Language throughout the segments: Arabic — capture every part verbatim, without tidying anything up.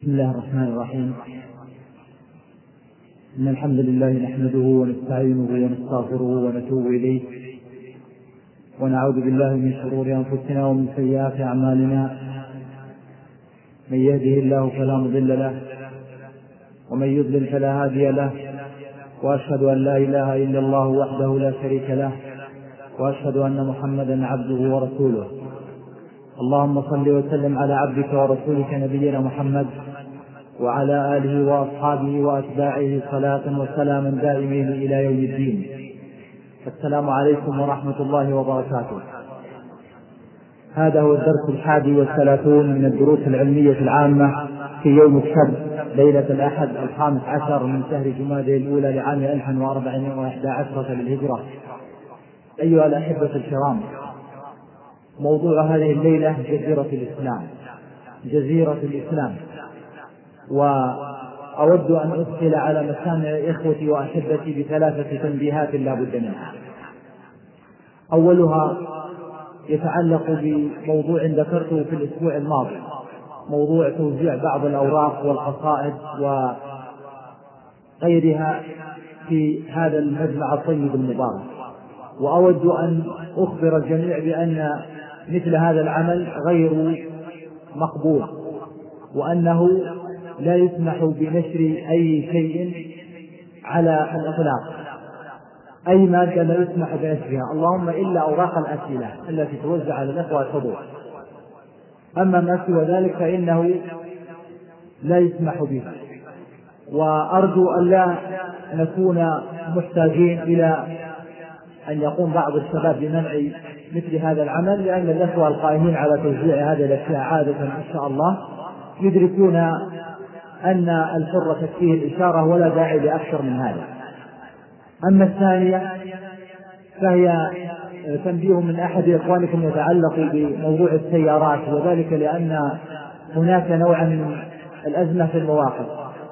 بسم الله الرحمن الرحيم. إن الحمد لله نحمده ونستعينه ونستغفره ونتوب إليه، ونعوذ بالله من شرور أنفسنا ومن سيئات أعمالنا. من يهده الله فلا مضل له، ومن يضلل فلا هادي له، وأشهد أن لا إله إلا الله وحده لا شريك له، وأشهد أن محمدا عبده ورسوله. اللهم صل وسلم على عبدك ورسولك نبينا محمد وعلى آله وأصحابه وأتباعه صلاة وسلاما دائمين إلى يوم الدين. السلام عليكم ورحمة الله وبركاته. هذا هو الدرس الحادي والثلاثون من الدروس العلمية العامة في يوم السبت ليلة الأحد الخامس عشر من شهر جمادى الأولى لعام ألف وأربعمائة وإحدى عشرة للهجرة. أيها الأحبة الكرام، موضوع هذه الليلة جزيرة الإسلام جزيرة الإسلام وأود أن أدخل على مسامع إخوتي وأحبتي بثلاثة تنبيهات لا بد منها. أولها يتعلق بموضوع ذكرته في الأسبوع الماضي، موضوع توزيع بعض الأوراق والقصائد وغيرها في هذا المجمع الطيب المبارك. وأود أن أخبر الجميع بأن مثل هذا العمل غير مقبول، وأنه لا يسمح بنشر أي شيء على الإطلاق، أي مادة لا يسمح بنشرها، اللهم إلا أوراق الأسئلة التي توزع على الأخوة الحضور. أما ما سوى ذلك فإنه لا يسمح به. وأرجو أن لا نكون محتاجين إلى أن يقوم بعض الشباب بمنع مثل هذا العمل، لأن الأخوة القائمين على توزيع هذه الأشياء عادة إن شاء الله يدركون أن الحر تكفيه الإشارة ولا داعي لأكثر من هذا. أما الثانية فهي تنبيه من أحد إخوانكم يتعلق بموضوع السيارات، وذلك لأن هناك نوع من الأزمة في المواقف،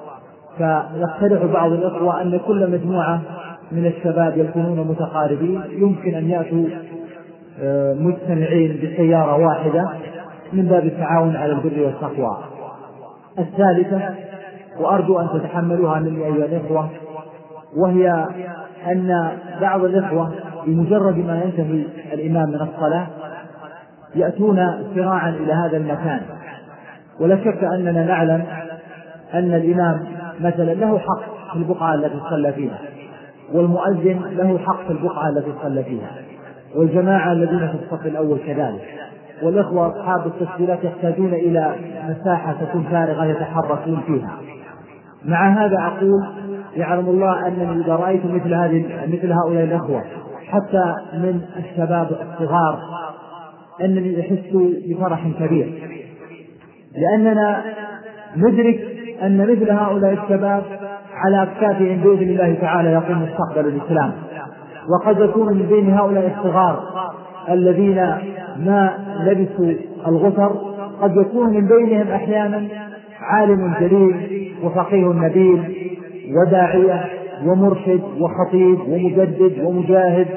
فيقترح بعض الإخوة أن كل مجموعة من الشباب يكونون متقاربين يمكن أن يأتوا مجتمعين بسيارة واحدة من باب التعاون على البر والتقوى. الثالثة، وأرجو أن تتحملوها مني أيها الإخوة، وهي أن بعض الإخوة بمجرد ما ينتهي الإمام من الصلاة يأتون سراعا إلى هذا المكان، ولا شك أننا نعلم أن الإمام مثلا له حق في البقعة التي صلى فيها، والمؤذن له حق في البقعة التي صلى فيها، والجماعة الذين في الصف الأول كذلك، والإخوة أصحاب التسجيلات يحتاجون إلى مساحة تكون فارغة يتحركون فيها. مع هذا أقول يعلم الله أنني إذا رأيت مثل هذه مثل هؤلاء الأخوة حتى من الشباب الصغار أنني أحس بفرح كبير، لأننا ندرك أن مثل هؤلاء الشباب على أكتافهم بإذن الله تعالى يقوم مستقبل الإسلام. وقد يكون من بين هؤلاء الصغار الذين ما لبسوا الغفر قد يكون من بينهم أحيانا عالم جليل وفقيه نبيل وداعية ومرشد وخطيب ومجدد ومجاهد،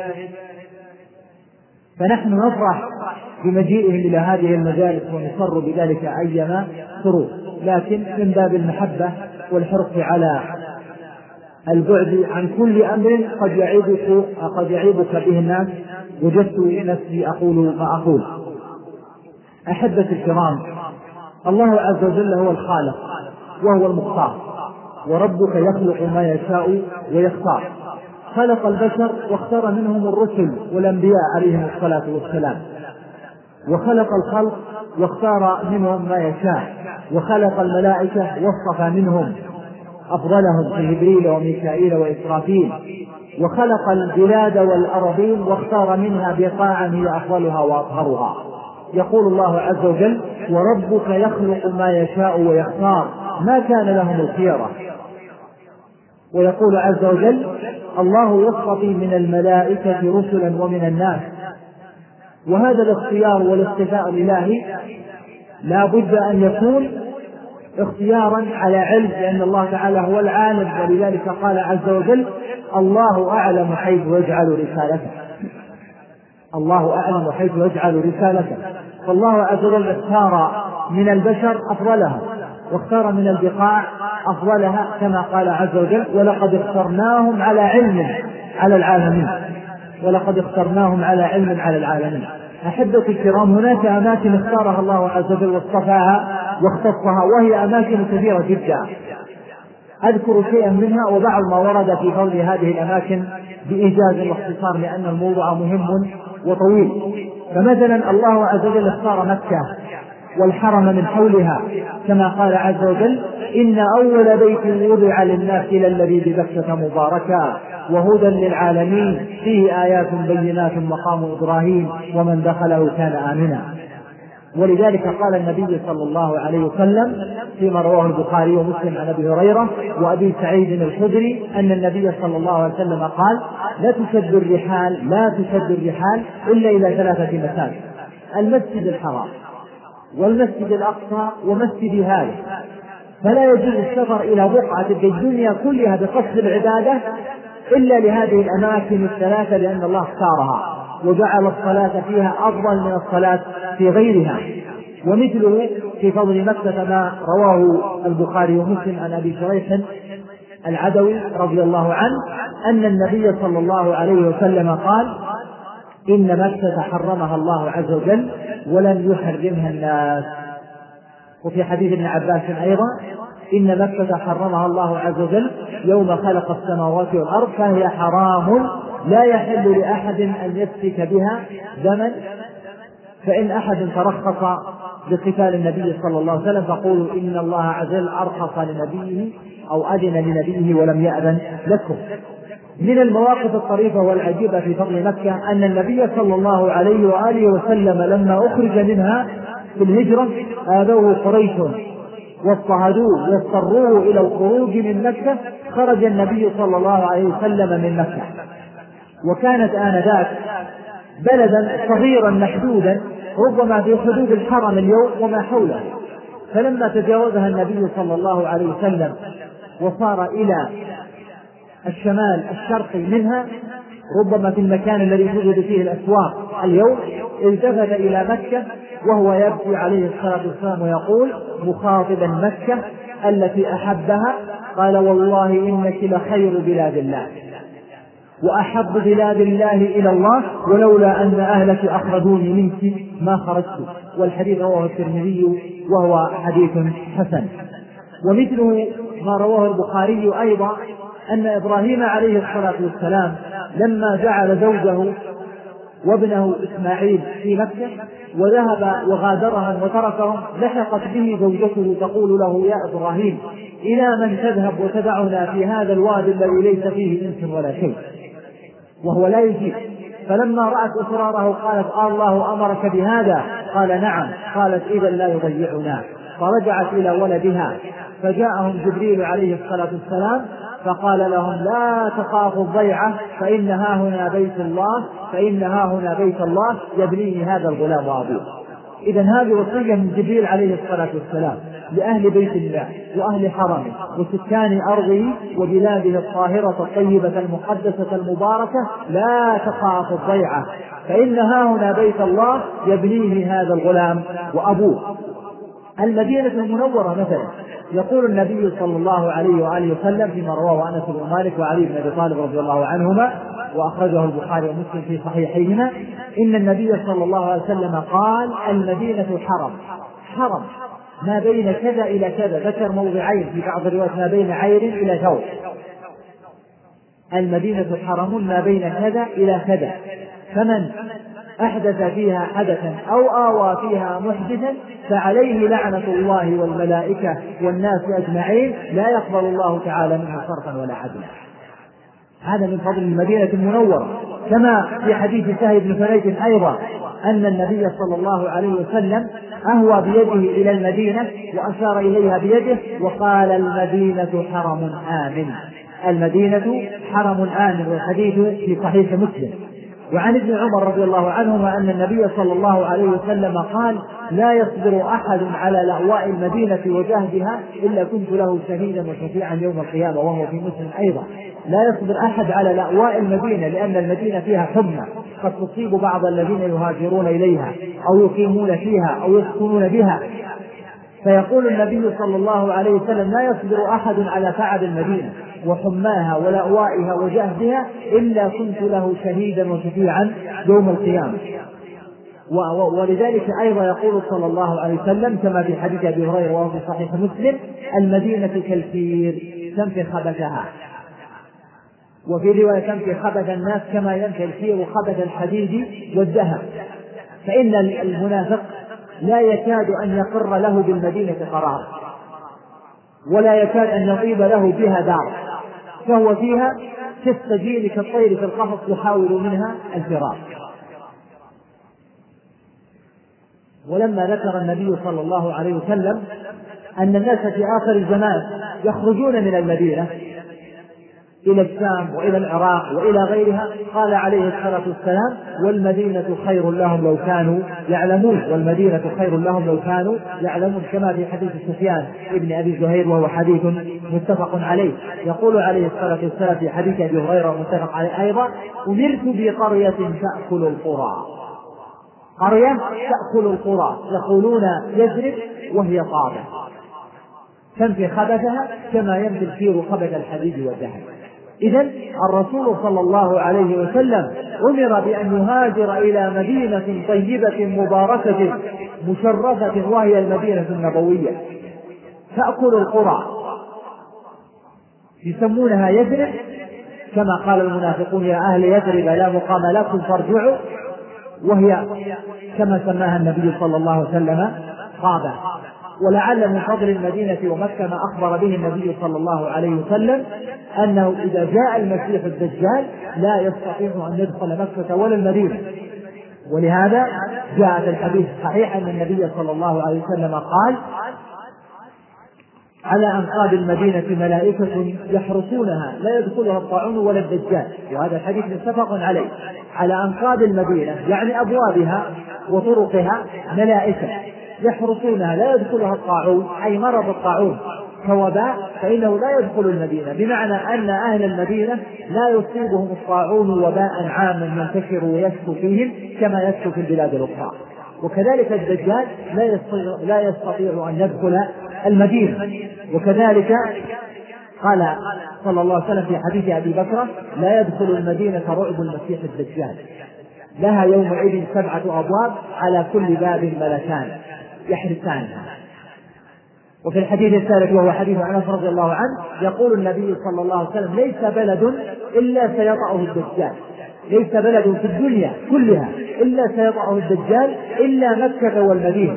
فنحن نفرح بمجيئهم إلى هذه المجالس ونسر بذلك أيما سرور، لكن من باب المحبة والحرص على البعد عن كل أمر قد يعيبك قد يعيبك به الناس وجدت نفسي أقول ما أقول. أحبة الكرام، الله عز وجل هو الخالق وهو المختار، وربك يخلق ما يشاء ويختار. خلق البشر واختار منهم الرسل والأنبياء عليهم الصلاة والسلام، وخلق الخلق واختار منهم ما يشاء، وخلق الملائكة واصطفى منهم أفضلهم في جبريل وميكائيل وإسرافيل، وخلق البلاد والأرضين واختار منها بقاعا هي أفضلها وأطهرها. يقول الله عز وجل: وربك يخلق ما يشاء ويختار ما كان لهم الخيرة. ويقول عز وجل: الله يصطفي من الملائكة رسلا ومن الناس. وهذا الاختيار والاصطفاء الإلهي لا بد أن يكون اختيارا على علم، لأن الله تعالى هو العالم، ولذلك قال عز وجل: الله أعلم حيث يجعل رسالته. الله أعلم حيث يجعل رسالته. فالله عز وجل اختار من البشر أفضلهم، واختار من البقاع أفضلها كما قال عز وجل: ولقد اخترناهم على علم على العالمين ولقد اخترناهم على علم على العالمين. أحبتي الكرام، هناك أماكن اختارها الله عز وجل واصطفاها واختصها، وهي أماكن كثيرة جدا. أذكر شيئا منها وبعض ما ورد في فضل هذه الأماكن بإيجاز واختصار، لأن الموضوع مهم وطويل. فمثلا الله عز وجل اختار مكة والحرم من حولها كما قال عز وجل: إن أول بيت وضع للناس للذي ببكة مباركا وهدى للعالمين فيه آيات بينات مقام إبراهيم ومن دخله كان آمنا. ولذلك قال النبي صلى الله عليه وسلم فيما رواه البخاري ومسلم عن أبي هريرة وأبي سعيد الخدري أن النبي صلى الله عليه وسلم قال: لا تشد الرحال لا تشد الرحال إلا إلى ثلاثة مساجد: المسجد الحرام والمسجد الأقصى ومسجد هذا. فلا يجوز السفر إلى بقعة في الدنيا كلها بقصد العبادة إلا لهذه الأماكن الثلاثة، لأن الله اختارها وجعل الصلاة فيها أفضل من الصلاة في غيرها. ومثله في فضل مكة ما رواه البخاري ومسلم عن أبي شريح العدوي رضي الله عنه أن النبي صلى الله عليه وسلم قال: إن مكة حرمها الله عز وجل ولن يحرمها الناس. وفي حديث ابن عباس أيضا: إن مكة حرمها الله عز وجل يوم خلق السماوات والأرض فهي حرام لا يحل لأحد أن يسفك بها دما، فإن أحد ترخص بقتال النبي صلى الله عليه وسلم فقولوا إن الله عز وجل أرخص لنبيه أو أذن لنبيه ولم يأذن لكم. من المواقف الطريفة والعجيبة في فضل مكة أن النبي صلى الله عليه وآله وسلم لما أخرج منها في الهجرة آذوه قريش واضطهدوه واضطروه إلى الخروج من مكة، خرج النبي صلى الله عليه وسلم من مكة، وكانت آنذاك بلدا صغيرا محدودا ربما في حدود الحرم اليوم وما حوله. فلما تجاوزها النبي صلى الله عليه وسلم وصار إلى الشمال الشرقي منها ربما في المكان الذي توجد فيه الأسواق اليوم، التفت إلى مكة وهو يبكي عليه الصلاة والسلام ويقول مخاطبا مكة التي أحبها: قال: والله إنك لخير بلاد الله وأحب بلاد الله إلى الله، ولولا أن أهلك أخرجوني منك ما خرجت. والحديث رواه الترمذي وهو حديث حسن. ومثله ما رواه البخاري أيضا أن إبراهيم عليه الصلاة والسلام لما جعل زوجه وابنه إسماعيل في مكة وذهب وغادرهم وتركهم، لحقت به زوجته تقول له: يا إبراهيم، إلى من تذهب وتدعنا في هذا الوادي الذي ليس فيه إنس ولا شيء؟ وهو لا يجيب. فلما رأت إصراره قالت: الله أمرك بهذا؟ قال: نعم. قالت: إذا لا يضيعنا. فرجعت إلى ولدها، فجاءهم جبريل عليه الصلاة والسلام فقال لهم: لا تخافوا الضيعة فإنها هنا بيت الله فإنها هنا بيت الله يبنيه هذا الغلام وأبوه. إذن هذه وصية من جبريل عليه الصلاة والسلام لأهل بيت الله وأهل حرمه وسكان أرضه وبلاده الطاهرة الطيبة المقدسة المباركة: لا تخافوا الضيعة فإنها هنا بيت الله يبنيه هذا الغلام وأبوه. المدينة المنورة مثلا يقول النبي صلى الله عليه وآله وسلم فيما رواه أنس بن مالك وعلي بن أبي طالب رضي الله عنهما وأخرجه البخاري ومسلم في صحيحيهما: إن النبي صلى الله عليه وسلم قال: المدينة حرم حرم ما بين كذا إلى كذا، ذكر موضعين في بعض الروايات ما بين عير إلى ثور. المدينة حرم ما بين كذا إلى كذا، فمن أحدث فيها حدثا أو آوى فيها محدثا فعليه لعنة الله والملائكة والناس أجمعين، لا يقبل الله تعالى منه صرفا ولا عدلا. هذا من فضل المدينة المنورة. كما في حديث سهل بن فريج أيضا أن النبي صلى الله عليه وسلم أهوى بيده إلى المدينة وأشار إليها بيده وقال: المدينة حرم آمن. المدينة حرم آمن، والحديث في صحيح مسلم. وعن ابن عمر رضي الله عنهما أن النبي صلى الله عليه وسلم قال: لا يصبر أحد على لأواء المدينة وجهدها إلا كنت له شهيدا وشفيعا يوم القيامة، وهو في مسلم أيضا. لا يصبر أحد على لأواء المدينة، لأن المدينة فيها حمى قد تصيب بعض الذين يهاجرون إليها أو يقيمون فيها أو يسكنون بها، فيقول النبي صلى الله عليه وسلم: لا يصبر أحد على تعب المدينة وحماها ولأوائها وجهدها إلا كنت له شهيدا وشفيعا يوم القيامة. ولذلك أيضا يقول صلى الله عليه وسلم كما في حديث أبي هريرة وهو في صحيح مسلم: المدينة كالكير تنفي خبثها. وفي رواية: تنفي خبث الناس كما ينفي الكير خبث الحديد والذهب. فإن المنافق لا يكاد أن يقر له بالمدينة قرار، ولا يكاد أن يطيب له بها دار، فهو فيها كالسجين كالطير في القفص يحاول منها الفرار. ولما ذكر النبي صلى الله عليه وسلم أن الناس في آخر الزمان يخرجون من المدينة إلى الشام وإلى العراق وإلى غيرها، قال عليه الصلاة والسلام: والمدينة خير لهم لو كانوا يعلمون. والمدينة خير لهم لو كانوا يعلمون، كما في حديث سفيان ابن أبي زهير وهو حديث متفق عليه. يقول عليه الصلاة والسلام في حديث أبي هريرة متفق عليه أيضا: أمرت بقرية تأكل القرى. قرية تأكل القرى، يقولون يثرب وهي طابة، تنفي خبثها كما ينفي الكير خبث الحديد والذهب. إذن الرسول صلى الله عليه وسلم أمر بأن يهاجر إلى مدينة طيبة مباركة مشرفة وهي المدينة النبوية تأكل القرى، يسمونها يثرب كما قال المنافقون: يا أهل يثرب لا مقام لكم فارجعوا، وهي كما سماها النبي صلى الله عليه وسلم طابة. ولعل من فضل المدينة ومكة ما أخبر به النبي صلى الله عليه وسلم أنه إذا جاء المسيح الدجال لا يستطيع أن يدخل مكة ولا المدينة. ولهذا جاء في الحديث الصحيح أن النبي صلى الله عليه وسلم قال: على أنقاض المدينة ملائكة يحرسونها لا يدخلها الطاعون ولا الدجال. وهذا الحديث متفق عليه. على أنقاض المدينة يعني أبوابها وطرقها ملائكة يحرسونها لا يدخلها الطاعون، أي مرض الطاعون كوباء فإنه لا يدخل المدينة، بمعنى أن أهل المدينة لا يصيبهم الطاعون وباء عاما ينتشر ويسكو فيهم كما يسكو في البلاد الأخرى. وكذلك الدجال لا يستطيع, لا يستطيع أن يدخل المدينة. وكذلك قال صلى الله عليه وسلم في حديث أبي بكر: لا يدخل المدينة رعب المسيح الدجال، لها يومئذ سبعة أبواب على كل باب ملكان يحرسانها. وفي الحديث الثالث وهو حديث أنس رضي الله عنه يقول النبي صلى الله عليه وسلم: ليس بلد إلا سيطأه الدجال، ليس بلد في الدنيا كلها إلا سيطأه الدجال إلا مكة والمدينة،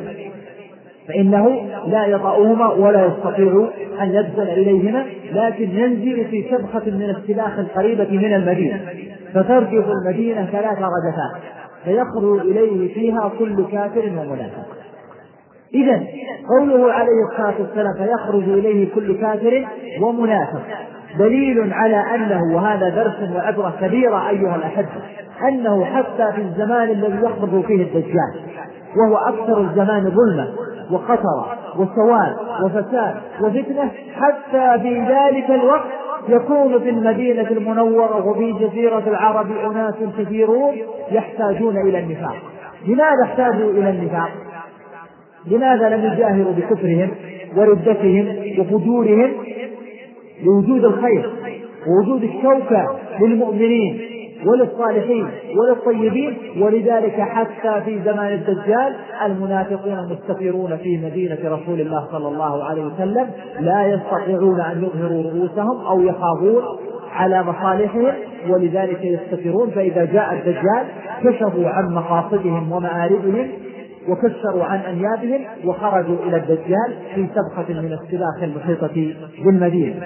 فإنه لا يطأهما ولا يستطيع أن يدخل إليهما، لكن ينزل في شبخة من السلاخ القريبة من المدينة فترجف المدينة ثلاث رجفات فيخرج إليه فيها كل كافر ومنافق. إذن قوله عليه الصلاة والسلام فيخرج إليه كل كافر ومنافق دليل على أنه، وهذا درس وعبرة كبيرة أيها الأحبة، أنه حتى في الزمان الذي يخرج فيه الدجال وهو أكثر الزمان ظلمة وخطر وسواد وفساد وفتنة، حتى في ذلك الوقت يكون في المدينة المنورة وفي جزيرة العرب أناس كثيرون يحتاجون إلى النفاق. لماذا احتاجوا إلى النفاق؟ لماذا لم يجاهروا بكفرهم وردتهم وفجورهم لوجود الخير ووجود الشوكة للمؤمنين وللصالحين وللطيبين؟ ولذلك حتى في زمان الدجال المنافقون مستثيرون في مدينة رسول الله صلى الله عليه وسلم لا يستطيعون أن يظهروا رؤوسهم أو يخافون على مصالحهم، ولذلك يستثيرون. فإذا جاء الدجال كشفوا عن مقاصدهم ومآربهم وكسروا عن أنيابهم وخرجوا إلى الدجال في سبخة من السلاخ المحيطة بالمدينة.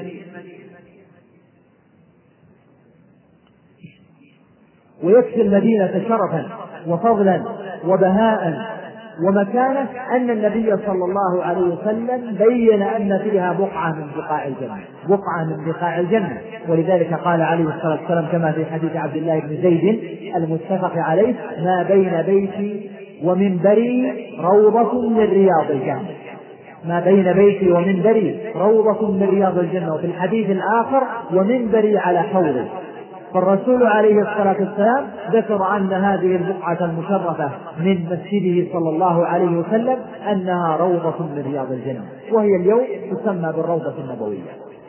ويكفي المدينة شرفا وفضلا وبهاء ومكانة أن النبي صلى الله عليه وسلم بين أن فيها بقعة من بقاع الجنة، بقعة من بقاع الجنة. ولذلك قال عليه الصلاة والسلام كما في حديث عبد الله بن زيد المتفق عليه: ما بين بيتي ومنبري روضة من رياض الجنة، ما بين بيتي ومنبري روضة من رياض الجنة. وفي الحديث الآخر: ومنبري على حوضي. فالرسول عليه الصلاة والسلام ذكر أن هذه البقعة المشرفة من مسجده صلى الله عليه وسلم أنها روضة من رياض الجنة، وهي اليوم تسمى بالروضة النبوية.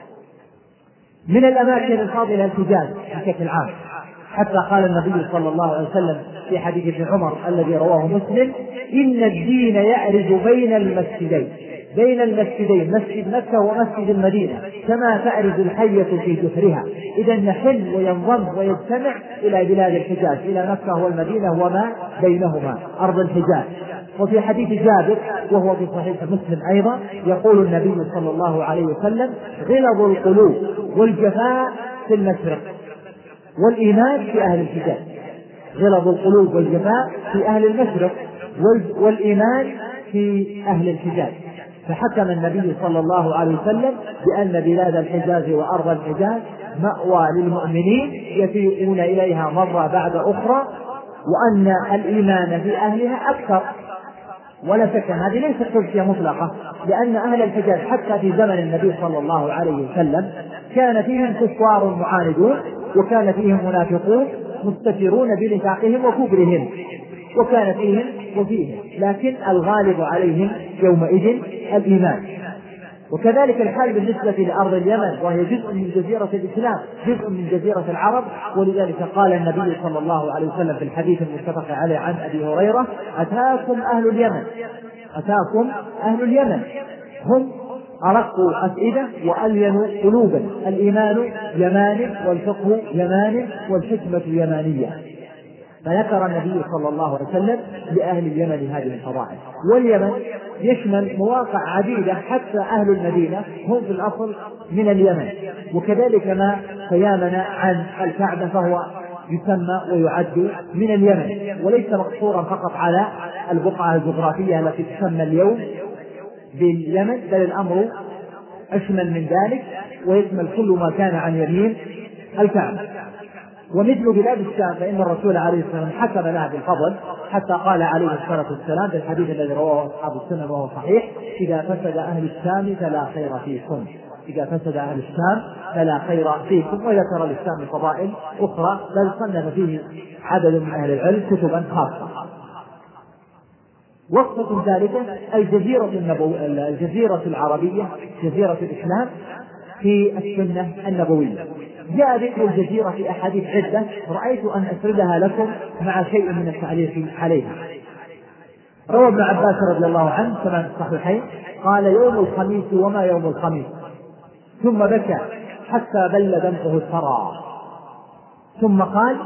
من الأماكن الفاضلة الحجاز بشكل عام، حتى قال النبي صلى الله عليه وسلم في حديث ابن عمر الذي رواه مسلم: إن الدين يعرج بين المسجدين بين المسجدين مسجد مكة ومسجد المدينة كما تعرج الحية في جحرها، إذا يحل وينضم ويجتمع إلى بلاد الحجاز، إلى مكة والمدينة وما بينهما أرض الحجاز. وفي حديث جابر وهو في صحيح مسلم أيضا يقول النبي صلى الله عليه وسلم: غلظ القلوب والجفاء في المشرق والإيمان في أهل الحجاز. غلظ القلوب والجفاء في أهل المشرق والإيمان في أهل الحجاز. فحكم النبي صلى الله عليه وسلم بأن بلاد الحجاز وأرض الحجاز مأوى للمؤمنين يفيئون إليها مرة بعد أخرى، وأن الإيمان في أهلها أكثر. ولا شك هذه ليست توصية مطلقة، لأن أهل الحجاز حتى في زمن النبي صلى الله عليه وسلم كان فيهم كفار معاندون، وكان فيهم منافقون مستترون بنفاقهم وكبرهم، وكان فيهم وفيهم، لكن الغالب عليهم يومئذ الإيمان. وكذلك الحال بالنسبة لأرض اليمن، وهي جزء من جزيرة الإسلام، جزء من جزيرة العرب. ولذلك قال النبي صلى الله عليه وسلم في الحديث المتفق عليه عن أبي هريرة: أتاكم أهل اليمن أتاكم أهل اليمن هم أرق أفئدة وألين قلوبا، الإيمان يمان والفقه يمان والحكمة يمانية. فذكر النبي صلى الله عليه وسلم لأهل اليمن هذه الفضائل. واليمن يشمل مواقع عديدة، حتى أهل المدينة هم في الأصل من اليمن. وكذلك ما تيامن عن الكعبة فهو يسمى ويعد من اليمن، وليس مقصورا فقط على البقعة الجغرافية التي تسمى اليوم باليمن، بل الأمر أشمل من ذلك ويشمل كل ما كان عن يمين الكعبة. ومثل بلاد الشام فإن الرسول عليه الصلاة والسلام حكم لها بالفضل، حتى قال عليه الصلاة والسلام في الحديث الذي رواه أصحاب السنن وهو صحيح: إذا فسد أهل الشام فلا خير فيكم إذا فسد أهل الشام فلا خير فيكم. وذكر الإسلام فضائل أخرى، بل صنف فيه عدد من أهل العلم كتبا خاصة. وصفة ثالثة الجزيرة النبو... الجزيرة العربية، جزيرة الإسلام في السنة النبوية. جاء ذكر الجزيرة في أحاديث عدة، رأيت أن أسردها لكم مع شيء من التعليق عليها. روى ابن عباس رضي الله عنه كما في الصحيحين قال: يوم الخميس وما يوم الخميس، ثم بكى حتى بل دمعه الثرى، ثم قال: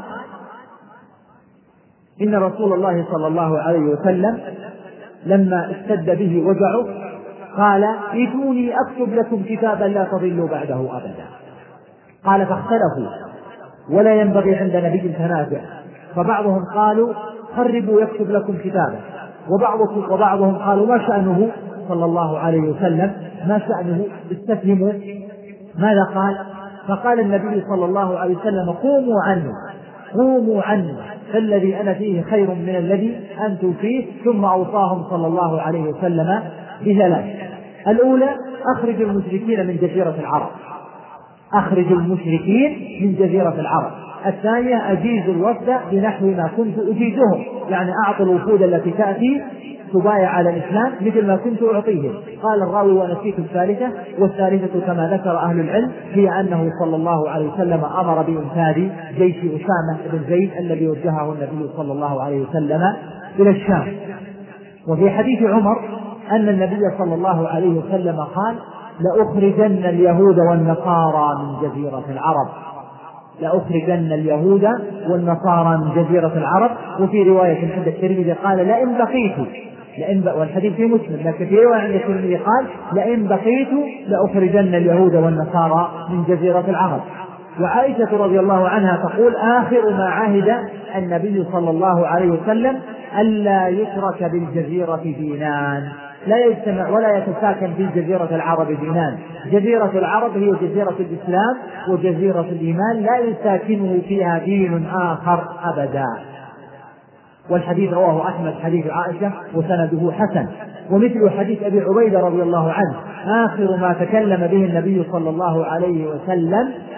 إن رسول الله صلى الله عليه وسلم لما اشتد به وجعه قال: ائتوني أكتب لكم كتابا لا تضلوا بعده أبدا. قال: فاختلفوا ولا ينبغي عند نبي التنازع، فبعضهم قالوا: خربوا يكتب لكم كتابا، وبعضهم, وبعضهم قالوا: ما شأنه صلى الله عليه وسلم ما شأنه استفهموا ماذا قال؟ فقال النبي صلى الله عليه وسلم: قوموا عنه قوموا عنه فالذي أنا فيه خير من الذي أنتم فيه. ثم أوصاهم صلى الله عليه وسلم بثلاث: الأولى أخرج المشركين من جزيرة العرب أخرج المشركين من جزيرة العرب الثانية أجيز الوفد بنحو ما كنت أجيزهم، يعني أعطي الوفود التي تأتي تبايع على الإسلام مثل ما كنت أعطيهم. قال الراوي: ونسيت الثالثة. والثالثة كما ذكر أهل العلم هي أنه صلى الله عليه وسلم أمر بإنفاذ جيش أسامة بن زيد الذي وجهه النبي صلى الله عليه وسلم إلى الشام. وفي حديث عمر أن النبي صلى الله عليه وسلم قال: لأخرجن اليهود والنصارى من جزيرة العرب لأخرجن اليهود والنصارى من جزيرة العرب. وفي رواية عند الترمذي قال: لئن بقيت لئن ب... والحديث في مسلم، لكن في رواية عند الترمذي قال: لئن بقيت لأخرجن اليهود والنصارى من جزيرة العرب. وعائشة رضي الله عنها تقول: آخر ما عهد النبي صلى الله عليه وسلم ألا يترك بالجزيرة دينان، لا يجتمع ولا يتساكن في جزيرة العرب دينان. جزيرة العرب هي جزيرة الإسلام وجزيرة الإيمان، لا يساكنه فيها دين آخر أبدا. والحديث رواه أحمد حديث عائشة وسنده حسن. ومثل حديث أبي عبيدة رضي الله عنه: آخر ما تكلم به النبي صلى الله عليه وسلم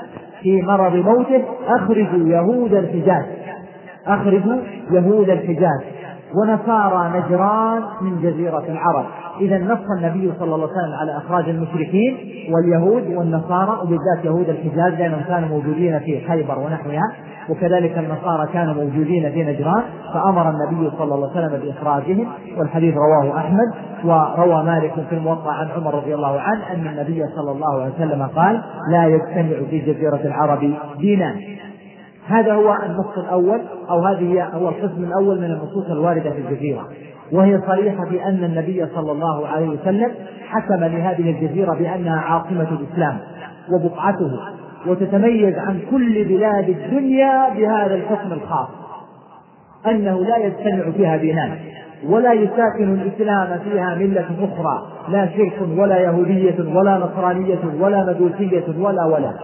في مرض موته: أخرجوا يهود الحجاز، أخرجوا يهود الحجاز ونصارى نجران من جزيرة العرب. إذا نص النبي صلى الله عليه وسلم على إخراج المشركين واليهود والنصارى، وبالذات يهود الحجاز لأنهم كانوا موجودين في خيبر ونحوها، وكذلك النصارى كانوا موجودين في نجران، فأمر النبي صلى الله عليه وسلم بإخراجهم. والحديث رواه أحمد، وروى مالك في الموطأ عن عمر رضي الله عنه أن النبي صلى الله عليه وسلم قال: لا يجتمع في جزيرة العرب دينان. هذا هو النص الأول، أو هذه هو القسم الأول من النصوص الواردة في الجزيرة، وهي صريحة بأن النبي صلى الله عليه وسلم حكم لهذه الجزيرة بأنها عاصمة الإسلام وبقعته، وتتميز عن كل بلاد الدنيا بهذا الحكم الخاص، أنه لا يجتمع فيها دينان، ولا يساكن الإسلام فيها ملة أخرى، لا شرك ولا يهودية ولا نصرانية ولا مجوسية ولا ولا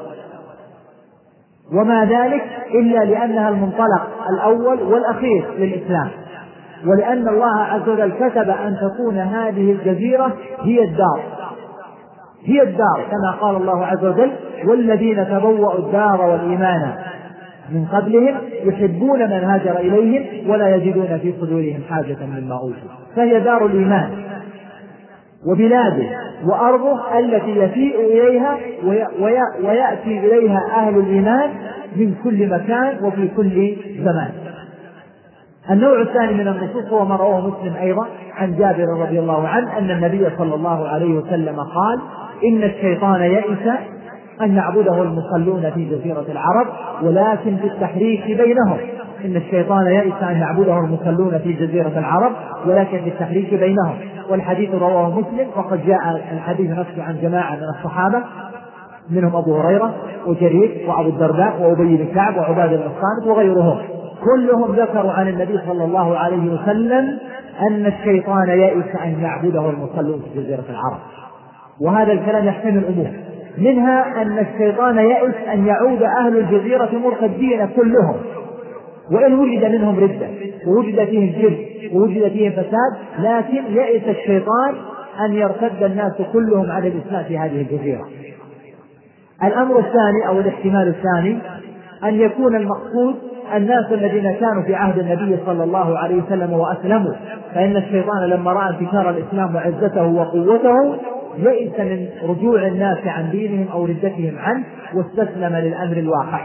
وما ذلك إلا لأنها المنطلق الأول والأخير للإسلام، ولأن الله عز وجل كتب أن تكون هذه الجزيرة هي الدار هي الدار كما قال الله عز وجل: والذين تبوأوا الدار والإيمان من قبلهم يحبون من هاجر إليهم ولا يجدون في صدورهم حاجة مما أوتوا. فهي دار الإيمان وبلاده وأرضه التي يفيء إليها ويأتي إليها أهل الإيمان من كل مكان وفي كل زمان. النوع الثاني من النصوص هو ما رواه مسلم أيضا عن جابر رضي الله عنه أن النبي صلى الله عليه وسلم قال: إن الشيطان يئس أن يعبده المصلون في جزيرة العرب ولكن في التحريك بينهم. إن الشيطان يئس أن يعبده المصلون في جزيرة العرب ولكن في التحريك بينهم. والحديث رواه مسلم، وقد جاء الحديث نفسه عن جماعة من الصحابة منهم أبو هريرة وجرير وأبو الدرداء وأبي بن كعب وعبادة بن الصامت وغيرهم، كلهم ذكروا عن النبي صلى الله عليه وسلم أن الشيطان يئس أن يعبده المصلون في جزيرة العرب. وهذا الكلام يحتمل أمور، منها أن الشيطان يئس أن يعود أهل الجزيرة مرتدين كلهم، وإن وجد منهم ردة ووجد فيهم شرك ووجد فيهم فساد، لكن يئس الشيطان أن يرتد الناس كلهم على الإسلام في هذه الجزيرة. الأمر الثاني أو الاحتمال الثاني أن يكون المقصود الناس الذين كانوا في عهد النبي صلى الله عليه وسلم وأسلموا، فإن الشيطان لما رأى انتشار الإسلام وعزته وقوته يئس من رجوع الناس عن دينهم أو ردتهم عنه واستسلم للأمر الواقع.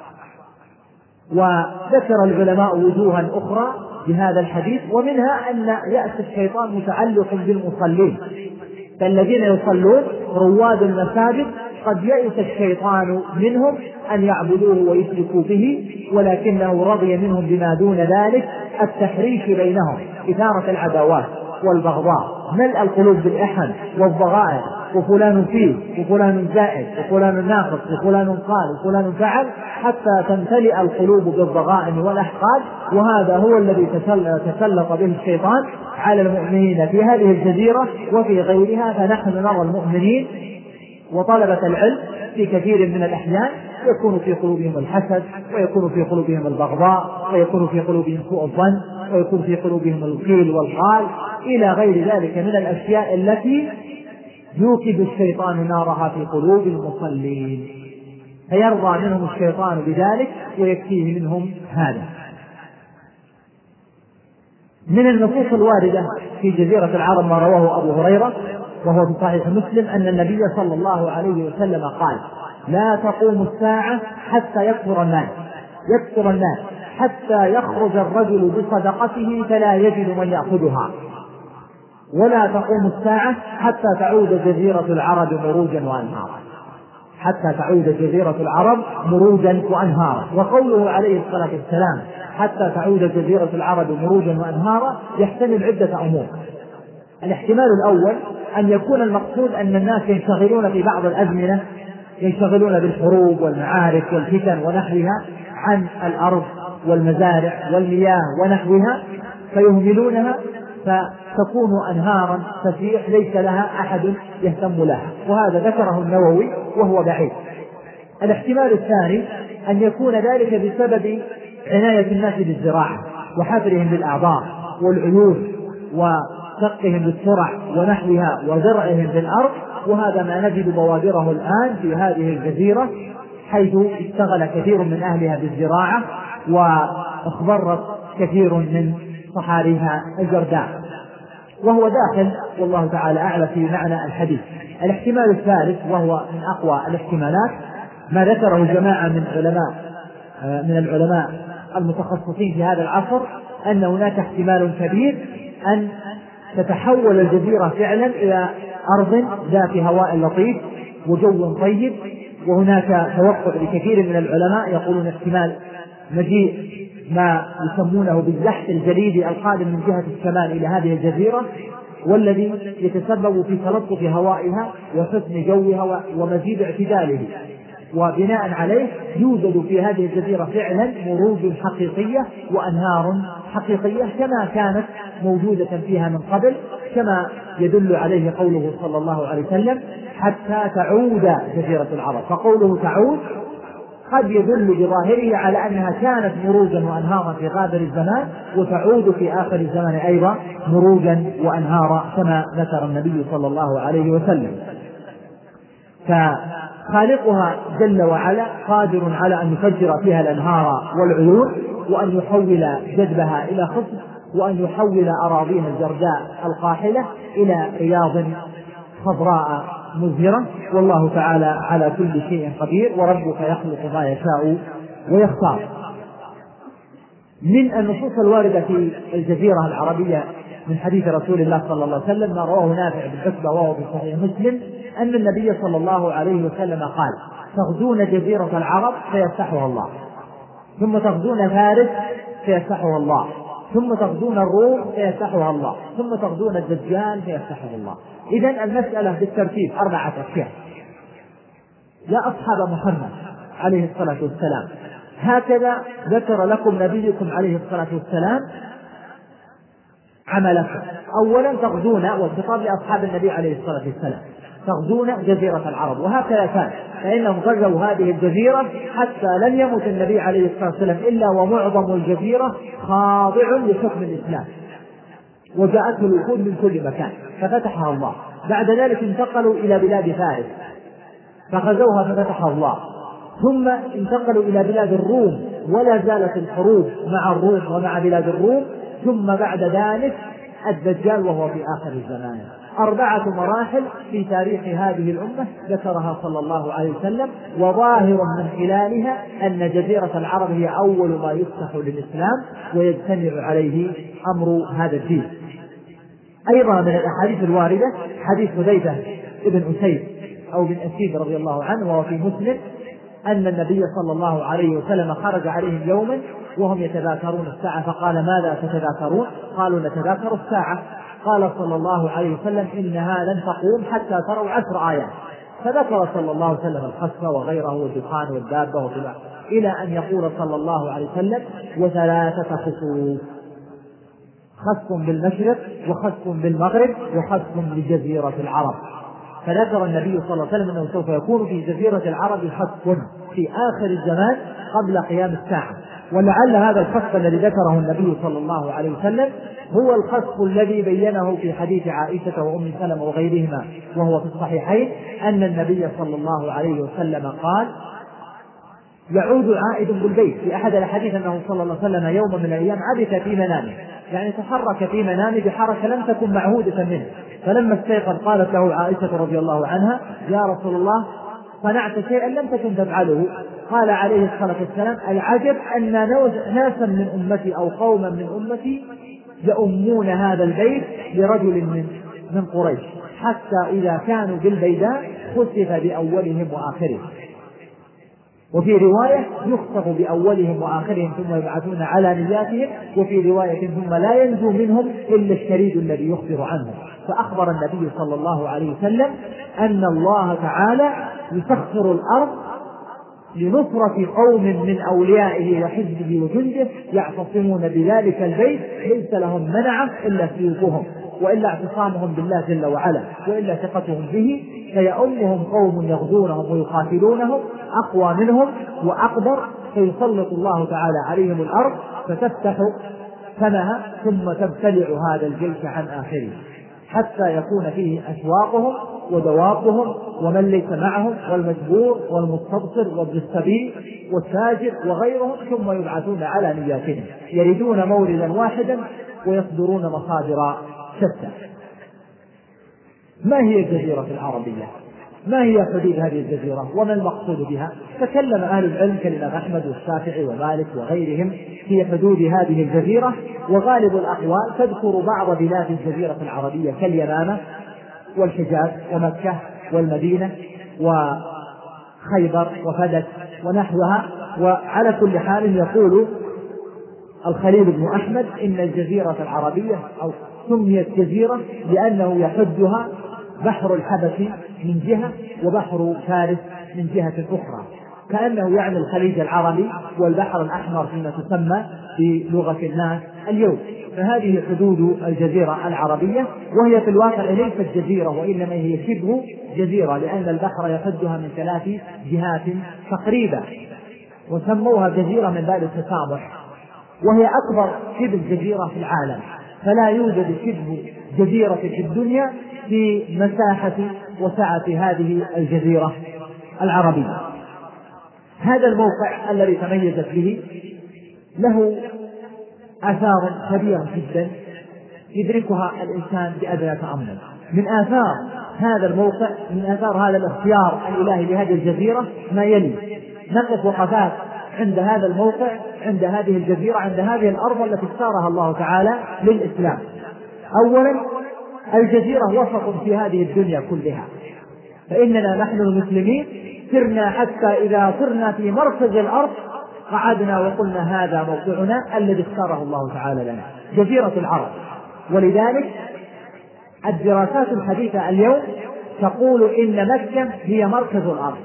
وذكر العلماء وجوها أخرى بهذا الحديث، ومنها أن يأس الشيطان متعلق بالمصلين، فالذين يصلون رواد المساجد قد يئس الشيطان منهم أن يعبدوه ويشركوا به، ولكنه رضي منهم بما دون ذلك: التحريش بينهم، إثارة العداوات والبغضاء، ملء القلوب بالإحن والضغائن، وفلان فيه وفلان زائد وفلان ناقص وفلان قال وفلان فعل، حتى تمتلئ القلوب بالضغائن والأحقاد. وهذا هو الذي تسلط به الشيطان على المؤمنين في هذه الجزيرة وفي غيرها. فنحن نرى المؤمنين وطلبة العلم في كثير من الأحيان يكون في قلوبهم الحسد، ويكون في قلوبهم البغضاء، ويكون في قلوبهم سوء الظن، ويكون في قلوبهم القيل والقال إلى غير ذلك من الأشياء التي يوقد الشيطان نارها في قلوب المصلين، فيرضى منهم الشيطان بذلك ويكفيه منهم هذا. من النصوص الواردة في جزيرة العرب ما رواه أبو هريرة وهو في صحيح مسلم أن النبي صلى الله عليه وسلم قال: لا تقوم الساعة حتى يكثر الناس يكثر الناس حتى يخرج الرجل بصدقته فلا يجد من يأخذها، ولا تقوم الساعة حتى تعود جزيرة العرب مروجا وأنهارا حتى تعود جزيرة العرب مروجا وأنهارا. وقوله عليه الصلاة والسلام حتى تعود جزيرة العرب مروجا وأنهارا يحتمل عدة أمور. الاحتمال الأول أن يكون المقصود أن الناس ينشغلون في بعض الأزمنة ينشغلون بالحروب والمعارك والفتن ونحوها عن الأرض والمزارع والمياه ونحوها فيهملونها، فتكون أنهارا تسيح ليس لها أحد يهتم لها، وهذا ذكره النووي وهو بعيد. الاحتمال الثاني أن يكون ذلك بسبب عناية الناس بالزراعة وحفرهم بالأعضاء والعيون وسقهم بالسرع ونحوها وزرعهم في الأرض، وهذا ما نجد بوادره الآن في هذه الجزيرة حيث اشتغل كثير من أهلها بالزراعة واخضرت كثير من صحاريها الجرداء، وهو داخل والله تعالى أعلم في معنى الحديث. الاحتمال الثالث وهو من أقوى الاحتمالات ما ذكره جماعة من علماء من العلماء المتخصصين في هذا العصر، أن هناك احتمال كبير أن تتحول الجزيرة فعلا إلى أرض ذات هواء لطيف وجو طيب. وهناك توقع لكثير من العلماء يقولون احتمال مجيء ما يسمونه بالزحف الجليدي القادم من جهة الشمال إلى هذه الجزيرة، والذي يتسبب في تلطف هوائها وحسن جوها ومزيد اعتداله، وبناء عليه يوجد في هذه الجزيرة فعلا مروج حقيقية وأنهار حقيقية كما كانت موجودة فيها من قبل، كما يدل عليه قوله صلى الله عليه وسلم حتى تعود جزيرة العرب. فقوله تعود قد يدل بظاهره على أنها كانت مروجا وأنهارا في غابر الزمان، وتعود في آخر الزمان أيضا مروجا وأنهارا كما ذكر النبي صلى الله عليه وسلم. فخالقها جل وعلا قادر على أن يفجر فيها الأنهار والعيون، وأن يحول جدبها إلى خصب، وأن يحول أراضيها الجرداء القاحلة إلى رياض خضراء مزهرة، والله تعالى على كل شيء قدير، وربك يخلق ما يشاء ويختار. من النصوص الواردة في الجزيرة العربية من حديث رسول الله صلى الله عليه وسلم ما رواه نافع بن عتبة وهو في صحيح مسلم أن النبي صلى الله عليه وسلم قال تغزون جزيرة العرب فيفتحها الله، ثم تغزون فارس فيفتحها الله، ثم تغزون الروم فيفتحها الله، ثم تغزون الدجال فيفتحه الله. إذن المسألة بالترتيب أربعة أشياء. يا أصحاب محمد عليه الصلاة والسلام هكذا ذكر لكم نبيكم عليه الصلاة والسلام عملكم. أولا تغزون، والخطاب لأصحاب النبي عليه الصلاة والسلام، تغزون جزيرة العرب، وهكذا كان، فإنهم غزوا هذه الجزيرة حتى لم يمت النبي عليه الصلاة والسلام إلا ومعظم الجزيرة خاضع لحكم الإسلام، وجاءته الوفود من كل مكان ففتحها الله. بعد ذلك انتقلوا إلى بلاد فارس فغزوها ففتحها الله، ثم انتقلوا إلى بلاد الروم ولا زالت الحروب مع الروم ومع بلاد الروم، ثم بعد ذلك الدجال وهو في آخر الزمان. أربعة مراحل في تاريخ هذه الأمة ذكرها صلى الله عليه وسلم، وظاهر من خلالها أن جزيرة العرب هي أول ما يفتح للإسلام ويجتمع عليه أمر هذا الدين. أيضا من الأحاديث الواردة حديث حذيفة ابن أسيد أو بن أسيد رضي الله عنه وهو في مسلم أن النبي صلى الله عليه وسلم خرج عليهم يوما وهم يتذاكرون الساعة، فقال ماذا تتذاكرون؟ قالوا نتذاكر الساعة. قال صلى الله عليه وسلم إنها لن تقوم حتى تروا عشر آيات، فذكر صلى الله عليه وسلم الخسف وغيره والدخان والدابة وطلع، إلى أن يقول صلى الله عليه وسلم وثلاثة خسوف، خسف بالمشرق وخسف بالمغرب وخسف لجزيرة العرب. فذكر النبي صلى الله عليه وسلم أنه سوف يكون في جزيرة العرب خسف في آخر الزمان قبل قيام الساعة. ولعل هذا الخسف الذي ذكره النبي صلى الله عليه وسلم هو الخسف الذي بينه في حديث عائشة وأم سلمة وغيرهما وهو في الصحيحين أن النبي صلى الله عليه وسلم قال يعود عائد بالبيت. في أحد الحديث أنه صلى الله عليه وسلم يوم من الأيام عبث في منامه، يعني تحرك في منامه بحركة لم تكن معهودة منه، فلما استيقظ قالت له عائشة رضي الله عنها يا رسول الله صنعت شيئا لم تكن تفعله؟ قال عليه الصلاة والسلام العجب أن ناسا من أمتي أو قوما من أمتي يؤمون هذا البيت لرجل من من قريش حتى إذا كانوا بالبيداء خسف بأولهم وآخرهم، وفي رواية يخسف بأولهم وآخرهم ثم يبعثون على نياتهم، وفي رواية ثم لا ينجو منهم إلا الشريد الذي يخبر عنه. فأخبر النبي صلى الله عليه وسلم أن الله تعالى يسخر الأرض لنصرة قوم من أوليائه وحزبه وجنده يعتصمون بذلك البيت ليس لهم منعه إلا سيوفهم وإلا اعتصامهم بالله جل وعلا وإلا ثقتهم به، فيؤمهم قوم يغزونهم ويقاتلونهم أقوى منهم وأقدر، فيسلط الله تعالى عليهم الأرض فتفتح فمها ثم تبتلع هذا الجيش عن آخره. حتى يكون فيه أسواقهم ودوابهم ومن ليس معهم والمجبور والمستبصر وابن السبيل والتاجر وغيرهم، ثم يبعثون على نياتهم، يريدون موردا واحدا ويصدرون مصادر شتى. ما هي الجزيرة العربية؟ ما هي حدود هذه الجزيرة وما المقصود بها؟ تكلم أهل العلم كالإمام أحمد والشافعي ومالك وغيرهم في حدود هذه الجزيرة، وغالب الأقوال تذكر بعض بلاد الجزيرة العربية كاليمامة والحجاز ومكة والمدينة وخيبر وفدك ونحوها. وعلى كل حال يقول الخليل بن أحمد إن الجزيرة العربية أو سميت جزيرة لأنه يحدها بحر الحبش من جهة وبحر فارس من جهة أخرى، كأنه يعني الخليج العربي والبحر الأحمر فيما تسمى بلغة الناس اليوم. فهذه حدود الجزيرة العربية، وهي في الواقع ليست جزيرة وإنما هي شبه جزيرة، لأن البحر يحدها من ثلاث جهات تقريبا، وسموها جزيرة من باب التسامح، وهي أكبر شبه جزيرة في العالم، فلا يوجد شبه جزيرة في الدنيا في مساحة وسعة هذه الجزيرة العربية. هذا الموقع الذي تميزت به له آثار كبيرة جدا يدركها الإنسان بأدنى تأمل. من آثار هذا الموقع، من آثار هذا الاختيار الإلهي لهذه الجزيرة ما يلي. نقف وقفات عند هذا الموقع، عند هذه الجزيرة، عند هذه الأرض التي اختارها الله تعالى للإسلام. أولا، الجزيرة وسط في هذه الدنيا كلها، فإننا نحن المسلمين سرنا حتى إذا صرنا في مركز الأرض قعدنا وقلنا هذا موضعنا الذي اختاره الله تعالى لنا، جزيرة العرب. ولذلك الدراسات الحديثة اليوم تقول إن مكة هي مركز الأرض،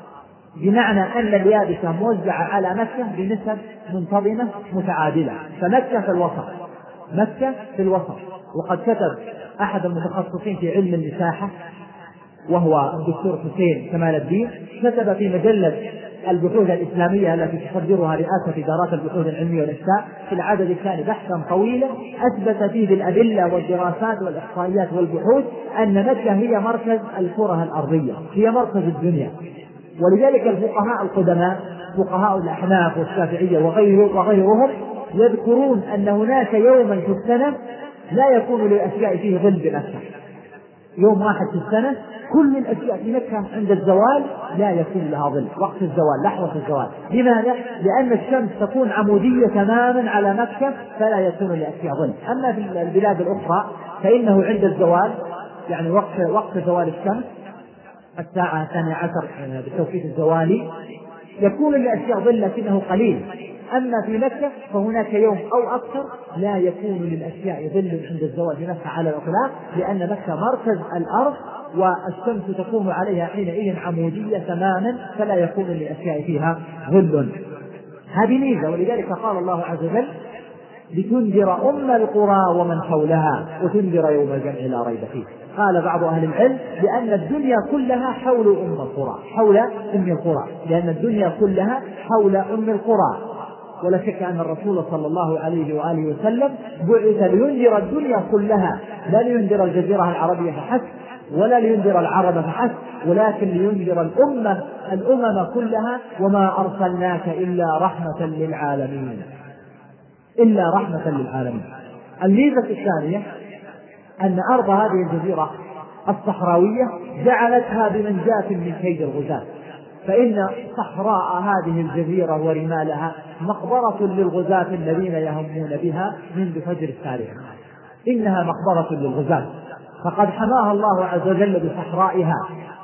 بمعنى أن اليابسة موزعة على مكة بنسب منتظمة متعادلة، فمكة في الوسط، مكة في الوسط. وقد كتب أحد المتخصصين في علم المساحة وهو الدكتور حسين كمال الدين، كتب في مجلة البحوث الإسلامية التي تصدرها رئاسة إدارات البحوث العلمية والإفتاء في العدد الثاني بحثا طويلا أثبت فيه بالأدلة والدراسات والإحصائيات والبحوث أن مكة هي مركز الكرة الأرضية، هي مركز الدنيا. ولذلك الفقهاء القدماء فقهاء الأحناف والشافعية وغيره وغيرهم يذكرون أن هناك يوما في السنة لا يكون للأشياء فيه ظل بمكة، يوم واحد في السنة كل الأشياء في مكة عند الزوال لا يكون لها ظل، وقت الزوال لحظة الزوال. لماذا؟ لأن الشمس تكون عمودية تماما على مكة فلا يكون لأشياء ظل. أما في البلاد الأخرى فإنه عند الزوال، يعني وقت وقت زوال الشمس الساعة الثانية عشر بالتوقيت الزوالي، يكون لأشياء ظل لكنه قليل. أما في مكة فهناك يوم أو أكثر لا يكون للأشياء ظل عند الزوال في مكة على الإطلاق، لأن مكة مركز الأرض والشمس تكون عليها حينئذ عمودية تماما فلا يكون للأشياء فيها ظل. هذه ميزة. ولذلك قال الله عز وجل لتنذر أم القرى ومن حولها وتنذر يوم الجمع لا ريب فيه. قال بعض أهل العلم لأن الدنيا كلها حول أم القرى، حول أم القرى، لأن الدنيا كلها حول أم القرى. ولا شك أن الرسول صلى الله عليه وآله وسلم بعث لينذر الدنيا كلها، لا لينذر الجزيرة العربية فحسب ولا لينذر العرب فحسب، ولكن لينذر الأمة الأمم كلها. وما أرسلناك إلا رحمة للعالمين، إلا رحمة للعالمين. الميزة الثانية أن أرض هذه الجزيرة الصحراوية جعلتها بمنجاة من كيد الغزاة، فإن صحراء هذه الجزيرة ورمالها مقبرة للغزاة الذين يهمون بها منذ فجر التاريخ، إنها مقبرة للغزاة. فقد حماها الله عز وجل بصحرائها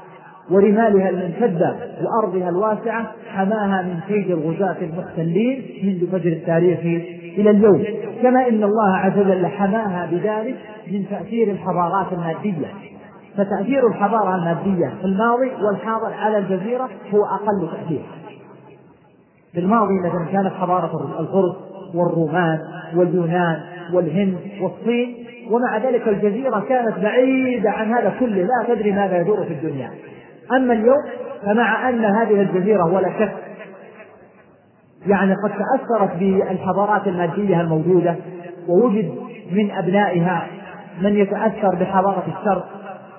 ورمالها الممتدة وأرضها الواسعة، حماها من كيد الغزاة المحتلين منذ فجر التاريخ إلى اليوم. كما إن الله عز وجل حماها بذلك من تأثير الحضارات المادية، فتأثير الحضارة المادية في الماضي والحاضر على الجزيرة هو أقل تأثير. في الماضي مثلا كانت حضارة الفرس والرومان واليونان والهند والصين، ومع ذلك الجزيرة كانت بعيدة عن هذا كله، لا تدري ماذا يدور في الدنيا. أما اليوم فمع أن هذه الجزيرة ولا شك يعني قد تأثرت بالحضارات المادية الموجودة، ووجد من أبنائها من يتأثر بحضارة الشرق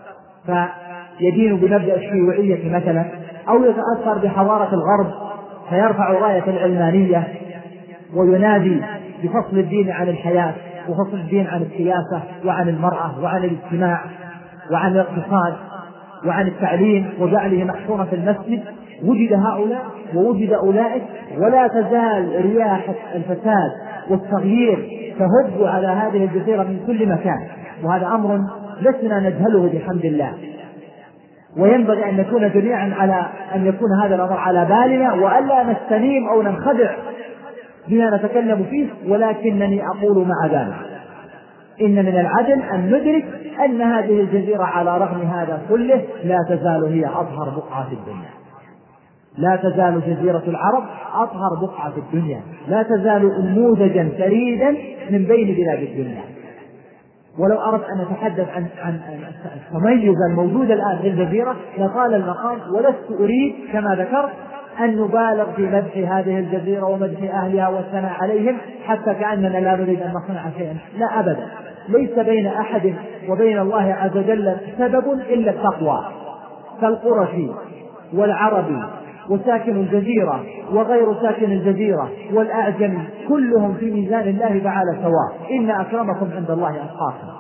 فيدين بمبدأ الشيوعية مثلا، أو يتأثر بحضارة الغرب فيرفع راية العلمانية وينادي بفصل الدين عن الحياة وفصل الدين عن السياسة وعن المرأة وعن الاجتماع وعن الاقتصاد وعن التعليم وجعله محصورا في المسجد. وجد هؤلاء ووجد أولئك، ولا تزال رياح الفساد والتغيير تهب على هذه الجزيرة من كل مكان، وهذا أمر لسنا نجهله بحمد الله. وينبغي أن نكون جميعا على أن يكون هذا الأمر على بالنا، وألا نستنيم أو ننخدع بما نتكلم فيه، ولكنني أقول مع ذلك إن من العدل أن ندرك أن هذه الجزيرة على رغم هذا كله لا تزال هي أطهر بقعة في الدنيا، لا تزال جزيرة العرب أطهر بقعة في الدنيا، لا تزال نموذجا فريدا من بين بلاد الدنيا. ولو أردت أن أتحدث عن عن التميز الموجود الآن في الجزيرة لطال المقام، ولست أريد كما ذكرت أن نبالغ في مدح هذه الجزيرة ومدح أهلها والثناء عليهم حتى كأننا لا نريد أن نصنع شيئا، لا أبدا. ليس بين أحد وبين الله عز وجل سبب إلا التقوى، فالقرشي والعربي وساكن الجزيرة وغير ساكن الجزيرة والأعجم كلهم في ميزان الله تعالى سواء، إن أكرمكم عند الله أتقاكم.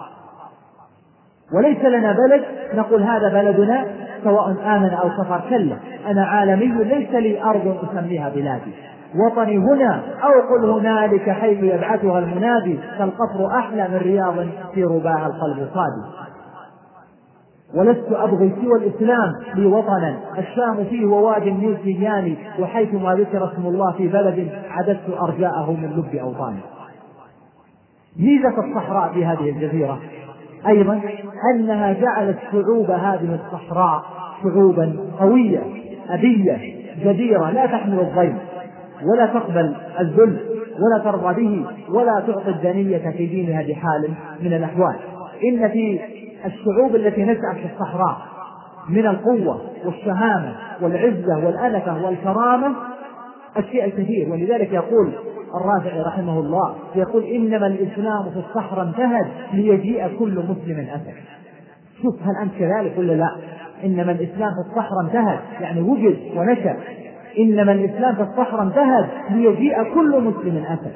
وليس لنا بلد نقول هذا بلدنا سواء آمن أو كفر، كلا، أنا عالمي ليس لي أرض أسميها بلادي، وطني هنا أو قل هنالك حيث يبعثها المنادي، فالقصر أحلى من رياض في رباها القلب صادي. ولست أبغي سوى الإسلام لي وطنا، الشام فيه وواد يوسياني، وحيثما ذكر اسم الله في بلد عددت أرجاءه من لب أوطاني. ميزة الصحراء في هذه الجزيرة أيضا أنها جعلت شعوب هذه الصحراء شعوبا قوية أبية جديرة، لا تحمل الضيم ولا تقبل الذل ولا ترضى به ولا تعطي الدنية في دينها بحال من الأحوال. إن في الشعوب التي نشأت في الصحراء من القوة والشهامة والعزة والأنفة والكرامة الشيء الكثير. ولذلك يقول الرافعي رحمه الله، يقول إنما الإسلام في الصحراء انتهج ليجيء كل مسلم أسد. شوف هل أنت كذلك ولا لا؟ إنما الإسلام في الصحراء انتهج يعني وجد ونشأ، إنما الإسلام في الصحراء انتهج ليجيء كل مسلم أسد.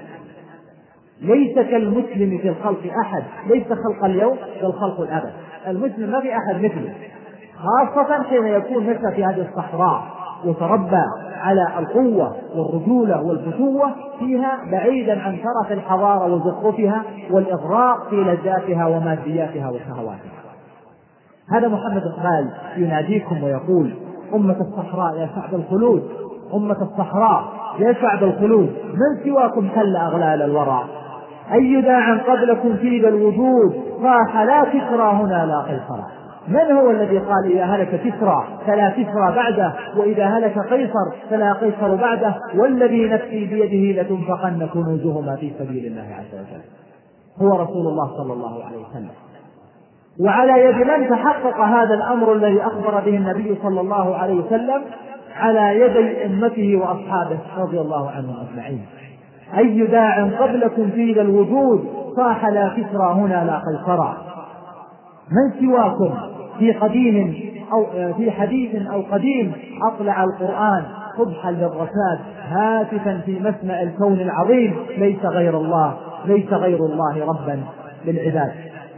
ليس كالمسلم في الخلق أحد، ليس خلق اليوم بل خلق الأبد. المسلم ما في أحد مثله، خاصة حين يكون نشأ في هذه الصحراء وتربى على القوة والرجولة والفتوة فيها، بعيدا عن ترف الحضارة وزخرفها والإغراق في لذاتها ومادياتها وشهواتها. هذا محمد إقبال يناديكم ويقول: أمة الصحراء يا شعب الخلود، أمة الصحراء يا شعب الخلود، من سواكم حل أغلال الورى، أي داع قبلكم في ذا الوجود، صاح لا كسرى هنا لا قيصر. من هو الذي قال إذا هلك كسرى فلا كسرى بعده، وإذا هلك قيصر فلا قيصر بعده، والذي نفسي بيده لتنفقن كنوزهما في سبيل الله عز وجل. هو رسول الله صلى الله عليه وسلم. وعلى يد من تحقق هذا الأمر الذي أخبر به النبي صلى الله عليه وسلم؟ على يدي أمته وأصحابه رضي الله عنهم أجمعين. أي داع قبلكم في ذا الوجود، صاح لا كسرى هنا لا قيصرا. من سواكم في قديم أو في حديث أو قديم أطلع القرآن صبحا للرشاد هاتفا في مسمع الكون العظيم، ليس غير الله ليس غير الله ربا للعباد.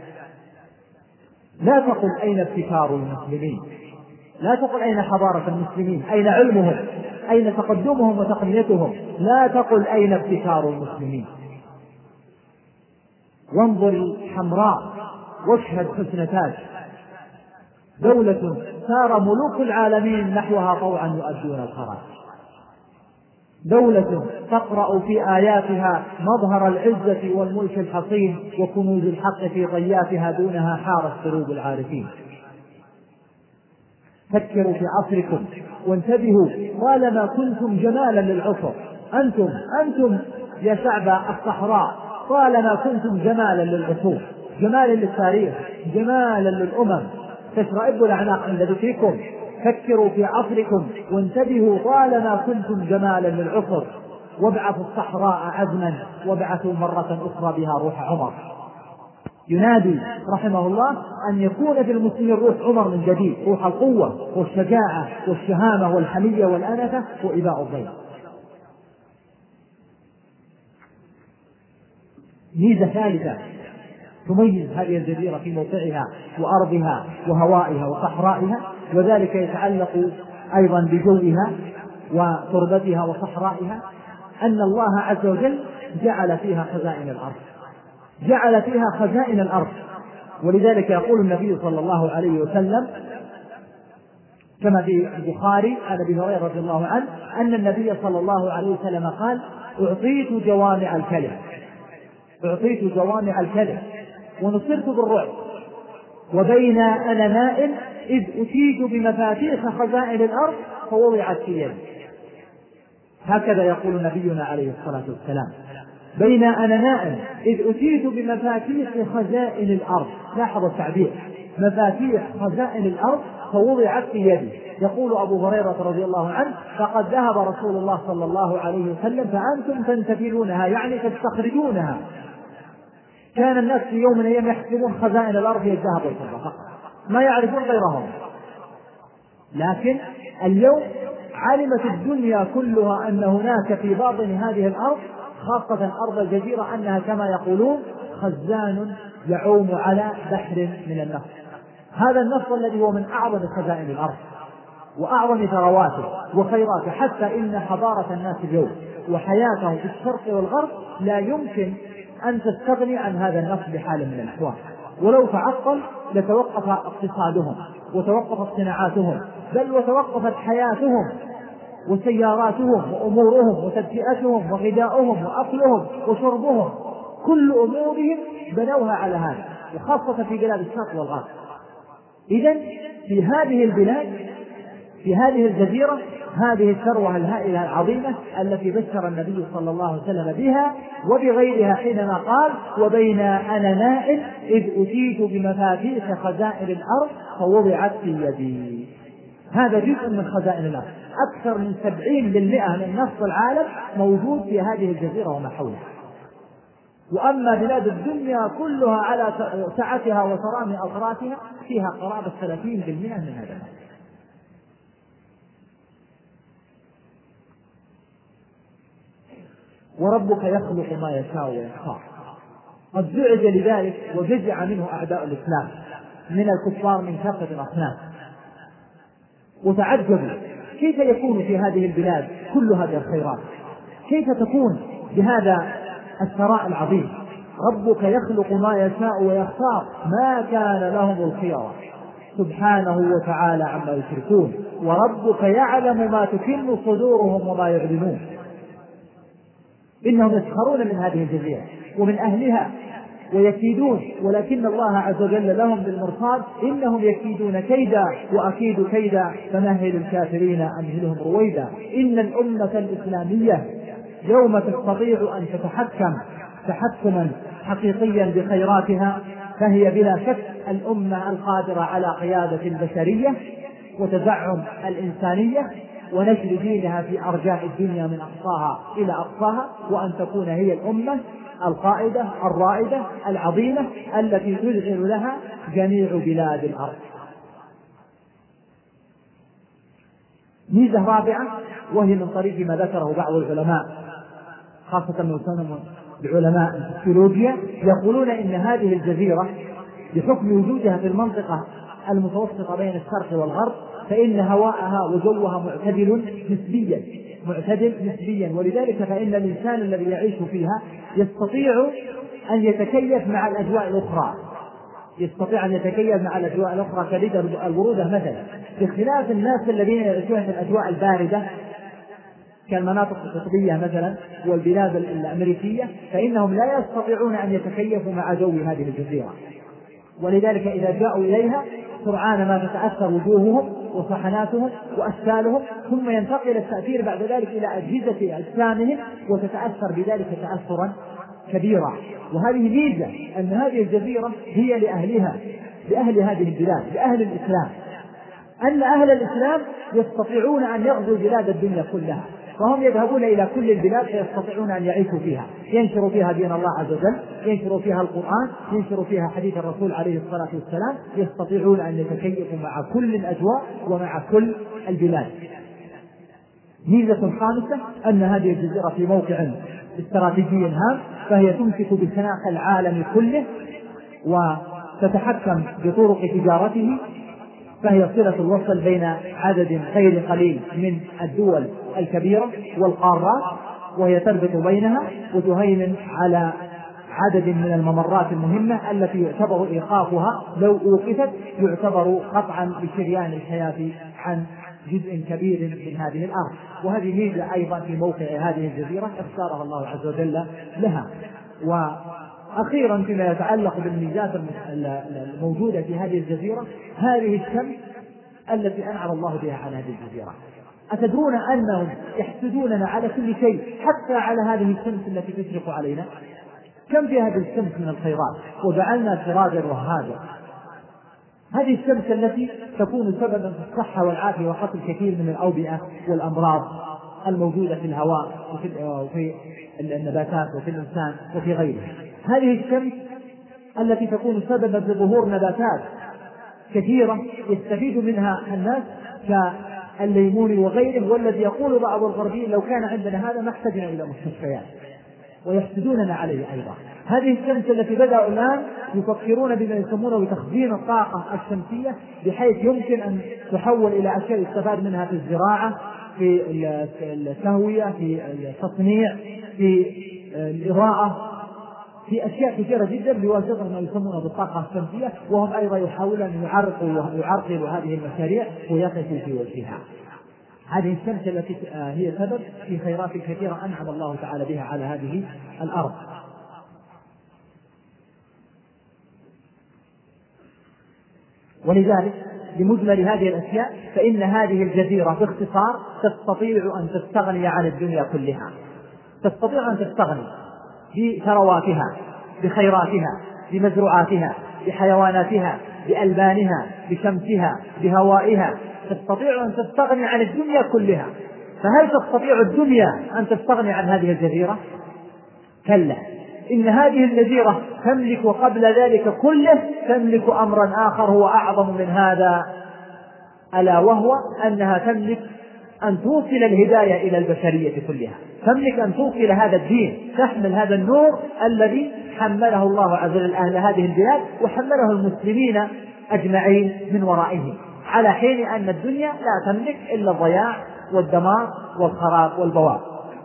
لا تقل أين ابتكار المسلمين، لا تقل أين حضارة المسلمين، أين علمهم، أين تقدمهم وتقنيتهم، لا تقل أين ابتكار المسلمين. وانظر الحمراء واشهد حسن تاج، دولة سار ملوك العالمين نحوها طوعا يؤدون الخراج، دولة تقرأ في آياتها مظهر العزة والملك الحصين وكنوز الحق في ضيافها، دونها حارت قلوب العارفين. فكروا في عصركم وانتبهوا، طالما كنتم جمالا للعصر، أنتم أنتم يا شعب الصحراء طالما كنتم جمالا للعصور، جمالا للتاريخ، جمالا للأمم، تشرئب الأعناق عند ذكركم. فكروا في عصركم وانتبهوا، طالما كنتم جمالا للعصر، وابعثوا الصحراء عزما، وابعثوا مرة أخرى بها روح عمر. ينادي رحمه الله أن يكون في المسلمين روح عمر من جديد، روح القوة والشجاعة والشهامة والحمية والأنفة وإباء الضيف. ميزة ثالثة تميز هذه الجزيرة في موقعها وأرضها وهوائها وصحرائها، وذلك يتعلق أيضا بجوها وتربتها وصحرائها، أن الله عز وجل جعل فيها خزائن الأرض، جعل فيها خزائن الأرض. ولذلك يقول النبي صلى الله عليه وسلم كما في البخاري عن أبي هريرة رضي الله عنه أن النبي صلى الله عليه وسلم قال: أعطيت جوامع الكلم، أعطيت جوامع الكلم ونصرت بالرعب، وبين أنا نائم إذ أتيت بمفاتيح خزائن الأرض فوضعت في يدي. هكذا يقول نبينا عليه الصلاة والسلام: بين أنا نائم إذ أتيت بمفاتيح خزائن الأرض. لاحظوا التعبير، مفاتيح خزائن الأرض فوضعت في يدي. يقول أبو هريرة رضي الله عنه: فقد ذهب رسول الله صلى الله عليه وسلم فأنتم تنتفلونها، يعني تستخرجونها. كان الناس في يوم من الأيام يحسبون خزائن الأرض هي الذهب والفضة فقط، ما يعرفون غيرهم. لكن اليوم علمت الدنيا كلها أن هناك في باطن هذه الأرض، خاصة أرض الجزيرة، أنها كما يقولون خزان يعوم على بحر من النفط. هذا النفط الذي هو من أعظم خزائن الأرض وأعظم ثرواته وخيراته، حتى إن حضارة الناس اليوم وحياتهم في الشرق والغرب لا يمكن أن تستغني عن هذا النفط بحال من الأحوال. ولو تعطل لتوقف اقتصادهم وتوقفت صناعاتهم، بل وتوقفت حياتهم وسياراتهم وأمورهم وتدفئتهم وغذاؤهم وأكلهم وشربهم، كل أمورهم بنوها على هذا، وخاصة في بلاد الشرق والغرب. إذن في هذه البلاد، في هذه الجزيرة، هذه الثروة الهائلة العظيمة التي بشر النبي صلى الله عليه وسلم بها وبغيرها حينما قال: وبين أنا نائم إذ أتيت بمفاتيح خزائن الأرض فوضعت في يدي. هذا جزء من خزائن الأرض، أكثر من سبعين بالمئة من نصف العالم موجود في هذه الجزيرة وما حولها. وأما بلاد الدنيا كلها على سعتها وترامي أطرافها فيها قرابة ثلاثين بالمئة من هذا المال. وربك يخلق ما يشاء ويختار. قد زعج لذلك وجزع منه أعداء الإسلام من الكفار من كافة الأصناف، وتعجبوا كيف يكون في هذه البلاد كل هذه الخيرات، كيف تكون بهذا الثراء العظيم. ربك يخلق ما يشاء ويختار ما كان لهم الخيار سبحانه وتعالى عما يشركون، وربك يعلم ما تكن صدورهم وما يعلنون. إنهم يسخرون من هذه الجزيرة ومن أهلها ويكيدون، ولكن الله عز وجل لهم بالمرصاد: إنهم يكيدون كيدا وأكيد كيدا فمهل الكافرين أمهلهم رويدا. إن الأمة الإسلامية يوم تستطيع أن تتحكم تحكما حقيقيا بخيراتها فهي بلا شك الأمة القادرة على قيادة البشرية وتزعم الإنسانية ونشر دينها في أرجاء الدنيا من أقصاها إلى أقصاها، وأن تكون هي الأمة القائدة الرائدة العظيمة التي تشغل لها جميع بلاد الأرض. ميزة رابعة وهي من طريق ما ذكره بعض العلماء، خاصة من يسمون بعلماء السيولوجيا، يقولون إن هذه الجزيرة بحكم وجودها في المنطقة المتوسطة بين الشرق والغرب فإن هواءها وجوها معتدل نسبيا معتدل نسبيا ولذلك فإن الإنسان الذي يعيش فيها يستطيع أن يتكيف مع الأجواء الأخرى يستطيع أن يتكيف مع الأجواء الأخرى كبدء البرودة مثلا، بخلاف الناس الذين يعيشون في الأجواء الباردة كالمناطق القطبية مثلا والبلاد الأمريكية، فإنهم لا يستطيعون أن يتكيفوا مع جو هذه الجزيرة. ولذلك إذا جاءوا إليها سرعان ما تتأثر وجوههم وصحناتهم وأشكالهم، ثم ينتقل التأثير بعد ذلك إلى أجهزة أجسامهم وتتأثر بذلك تأثرا كبيرا. وهذه ميزة أن هذه الجزيرة هي لأهلها، لأهل هذه البلاد، لأهل الإسلام، أن أهل الإسلام يستطيعون أن يغزوا بلاد الدنيا كلها فهم يذهبون إلى كل البلاد فيستطيعون أن يعيشوا فيها، ينشروا فيها دين الله عز وجل، ينشروا فيها القرآن، ينشروا فيها حديث الرسول عليه الصلاة والسلام، يستطيعون أن يتكيفوا مع كل الأجواء ومع كل البلاد. ميزة خامسة أن هذه الجزيرة في موقع استراتيجي هام، فهي تمسك بسناق العالم كله وتتحكم بطرق تجارته، فهي صلة الوصل بين عدد غير قليل من الدول الكبيرة والقارات، وهي تربط بينها وتهيمن على عدد من الممرات المهمة التي يعتبر إيقافها لو أوقفت يعتبر قطعا بشريان الحياة عن جزء كبير من هذه الأرض. وهذه ميزة أيضا في موقع هذه الجزيرة اختارها الله عز وجل لها. وأخيرا فيما يتعلق بالميزات الموجودة في هذه الجزيرة، هذه الشمس التي أنعم الله بها على هذه الجزيرة. أتدرون أنهم يحسدوننا على كل شيء حتى على هذه الشمس التي تشرق علينا؟ كم في هذه الشمس من الخيرات، وجعلنا سراجا وهاجا. هذه الشمس التي تكون سببا في الصحة والعافية وقتل كثير من الأوبئة والأمراض الموجودة في الهواء وفي النباتات وفي الإنسان وفي غيره. هذه الشمس التي تكون سببا في ظهور نباتات كثيرة يستفيد منها الناس كالليمون وغيره، والذي يقول بعض الغربيين لو كان عندنا هذا ما احتجنا إلى مستشفيات، ويحسدوننا عليه أيضا. هذه الشمس التي بدأوا الآن يفكرون بما يسمونه بتخزين الطاقة الشمسية، بحيث يمكن أن تحول إلى أشياء يستفاد منها في الزراعة، في التهوية، في التصنيع، في الإضاءة، في أشياء كثيرة جدا بواسطة ما يسمونه بالطاقة الشمسية. وهم أيضا يحاولون أن يعرقوا ويعرقلوا هذه المشاريع ويقفوا في وجهها. هذه الشمس التي هي سبب في خيرات كثيرة أنعم الله تعالى بها على هذه الأرض. ولذلك بمجمل هذه الأشياء فإن هذه الجزيرة باختصار تستطيع أن تستغني عن الدنيا كلها، تستطيع أن تستغني بثرواتها، بخيراتها، بمزروعاتها، بحيواناتها، بألبانها، بشمسها، بهوائها، تستطيع أن تستغني عن الدنيا كلها. فهل تستطيع الدنيا أن تستغني عن هذه الجزيرة؟ كلا، إن هذه الجزيرة تملك وقبل ذلك كله تملك أمرا آخر هو أعظم من هذا، ألا وهو أنها تملك أن توصل الهداية إلى البشرية كلها، تملك أن توصل هذا الدين، تحمل هذا النور الذي حمله الله عز وجل أهل هذه البلاد وحمله المسلمين أجمعين من ورائهم، على حين أن الدنيا لا تملك إلا الضياع والدمار والخراب والبوار.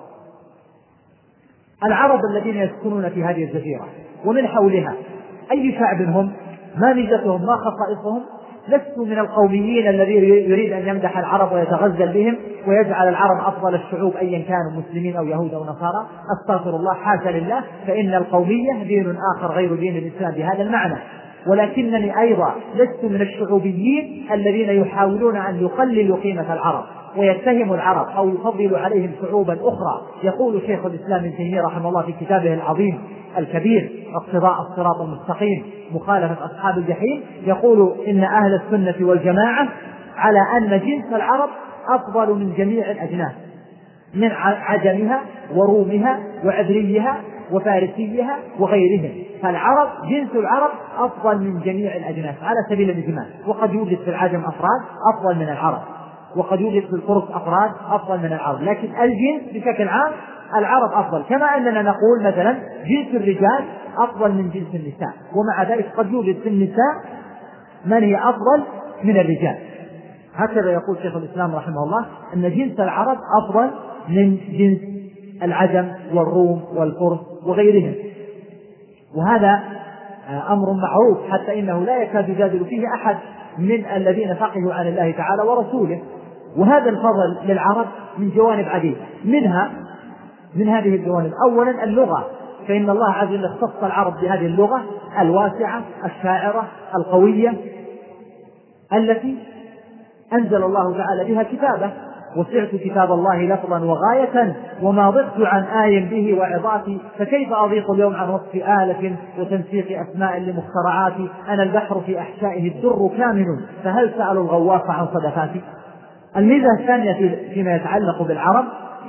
العرب الذين يسكنون في هذه الجزيرة ومن حولها أي شعب هم؟ ما ميزتهم؟ ما خصائصهم؟ لست من القوميين الذي يريد أن يمدح العرب ويتغزل بهم ويجعل العرب أفضل الشعوب أيا كانوا مسلمين أو يهود أو نصارى، أستغفر الله، حاشا لله، فإن القومية دين آخر غير دين الإسلام بهذا المعنى. ولكنني أيضا لست من الشعوبيين الذين يحاولون أن يقللوا قيمة العرب ويتهموا العرب أو يفضلوا عليهم شعوبا أخرى. يقول شيخ الإسلام ابن تيمية رحمه الله في كتابه العظيم الكبير اقتضاء الصراط المستقيم مخالفة أصحاب الجحيم، يقول إن أهل السنة والجماعة على أن جنس العرب أفضل من جميع الأجناس، من عجمها ورومها وعبريها وفارسيها وغيرهم، فالعرب جنس العرب أفضل من جميع الأجناس على سبيل الإجمال. وقد يوجد في العجم أفراد أفضل من العرب، وقد يوجد في الفرس أفراد أفضل من العرب، لكن الجنس بشكل عام العرب أفضل. كما أننا نقول مثلا جنس الرجال أفضل من جنس النساء، ومع ذلك قد يوجد في النساء من هي أفضل من الرجال. هكذا يقول شيخ الإسلام رحمه الله أن جنس العرب أفضل من جنس العجم والروم والفرس وغيرهم، وهذا أمر معروف حتى إنه لا يكاد يجادل فيه أحد من الذين فقهوا عن الله تعالى ورسوله. وهذا الفضل للعرب من جوانب عديدة، منها من هذه الجوانب أولا اللغة، فإن الله عز وجل اختص العرب بهذه اللغة الواسعة الشاعرة القوية التي أنزل الله تعالى بها كتابه. وسعت كتاب الله لفظا وغاية وما ضقت عن آي به وعظاتي، فكيف أضيق اليوم عن وصف آلة وتنسيق أسماء لمخترعاتي، أنا البحر في أحشائه الدر كامن فهل سألوا الغواص عن صدفاتي. الميزة الثانية فيما يتعلق بالعرب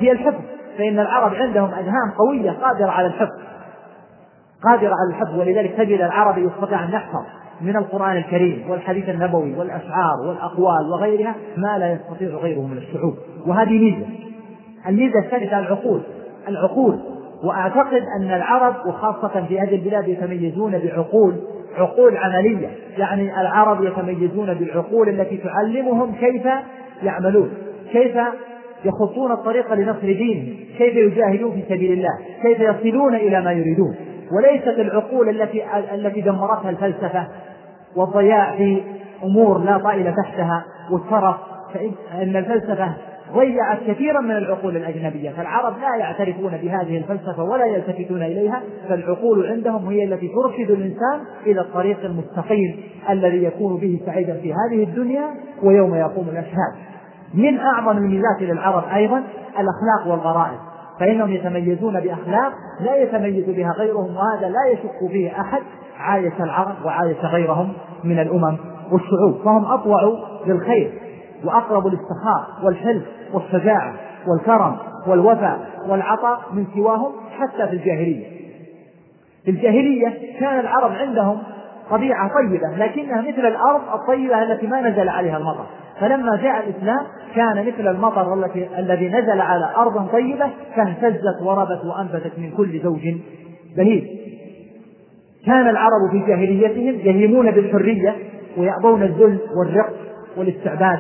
هي الحفظ، فإن العرب عندهم أذهان قوية قادرة على الحفظ قادرة على الحفظ ولذلك تجد العرب يستطيع أن يحفظ من القرآن الكريم والحديث النبوي والأشعار والأقوال وغيرها ما لا يستطيع غيره من الشعوب، وهذه ميزة. الميزة الثالثة العقول العقول وأعتقد أن العرب وخاصة في هذه البلاد يتميزون بعقول عقول عملية، يعني العرب يتميزون بالعقول التي تعلمهم كيف يعملون، كيف يخطون الطريق لنصر دينهم، كيف يجاهدون في سبيل الله، كيف يصلون إلى ما يريدون، وليست العقول التي التي دمرتها الفلسفة والضياع في أمور لا طائل تحتها والترف، فإن الفلسفة ضيعت كثيرا من العقول الأجنبية، فالعرب لا يعترفون بهذه الفلسفة ولا يلتفتون إليها، فالعقول عندهم هي التي ترشد الإنسان إلى الطريق المستقيم الذي يكون به سعيدا في هذه الدنيا ويوم يقوم الأشهاد. من أعظم الميزات للعرب أيضا الأخلاق والغرائز، فإنهم يتميزون بأخلاق لا يتميز بها غيرهم، وهذا لا يشك فيه أحد عايش العرب وعايش غيرهم من الأمم والشعوب، فهم أطوع للخير وأقرب للسخاء والحلم والشجاعة والكرم والوفاء والعطاء من سواهم حتى في الجاهلية. في الجاهلية كان العرب عندهم طبيعة طيبة لكنها مثل الأرض الطيبة التي ما نزل عليها المطر، فلما جاء الإسلام كان مثل المطر التي الذي نزل على أرض طيبة فاهتزت وربت وأنبتت من كل زوج بهيج. كان العرب في جاهليتهم يهيمون بالحرية ويأبون الذل والرق والاستعباد،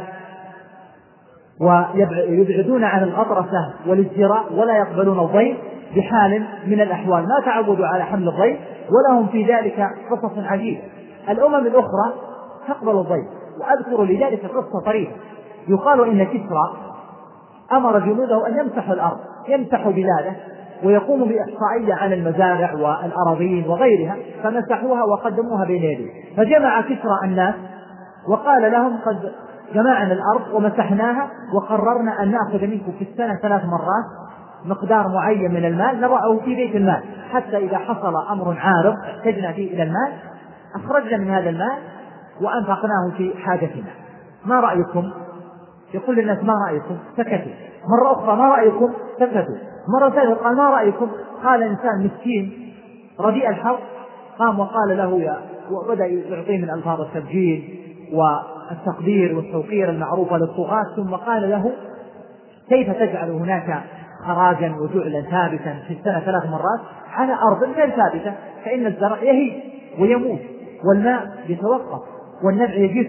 ويبعدون عن الغطرسة والازدراء ولا يقبلون الضيف بحال من الأحوال، ما تعودوا على حمل الضيف ولهم في ذلك قصص عجيبة. الأمم الأخرى تقبل الضيف، وأذكر لذلك قصة طريفة. يقال إن كسرى أمر جنوده أن يمسحوا الأرض، يمسحوا بلاده ويقوموا بإحصائية عن المزارع والأراضين وغيرها، فمسحوها وقدموها بين يديه، فجمع كسرى الناس وقال لهم قد جمعنا الأرض ومسحناها وقررنا أن نأخذ منكم في السنة ثلاث مرات مقدار معين من المال نضعه في بيت المال، حتى إذا حصل أمر عارض احتجنا فيه إلى المال أخرجنا من هذا المال وأنفقناه في حاجتنا، ما رأيكم؟ يقول للناس ما رأيكم؟ سكتوا. مرة أخرى ما رأيكم؟ سكتوا. مرة ثالثة قال ما رأيكم؟ قال إنسان مسكين رديء الحظ قام وقال له يا، وبدأ يعطيه من ألفاظ التبجيل والتقدير والتوقير المعروفة للطغاة، ثم قال له كيف تجعل هناك خراجا وجعلا ثابتا في السنة ثلاث مرات على أرض غير ثابتة، فإن الزرع يهيج ويموت والماء يتوقف والنبع يجف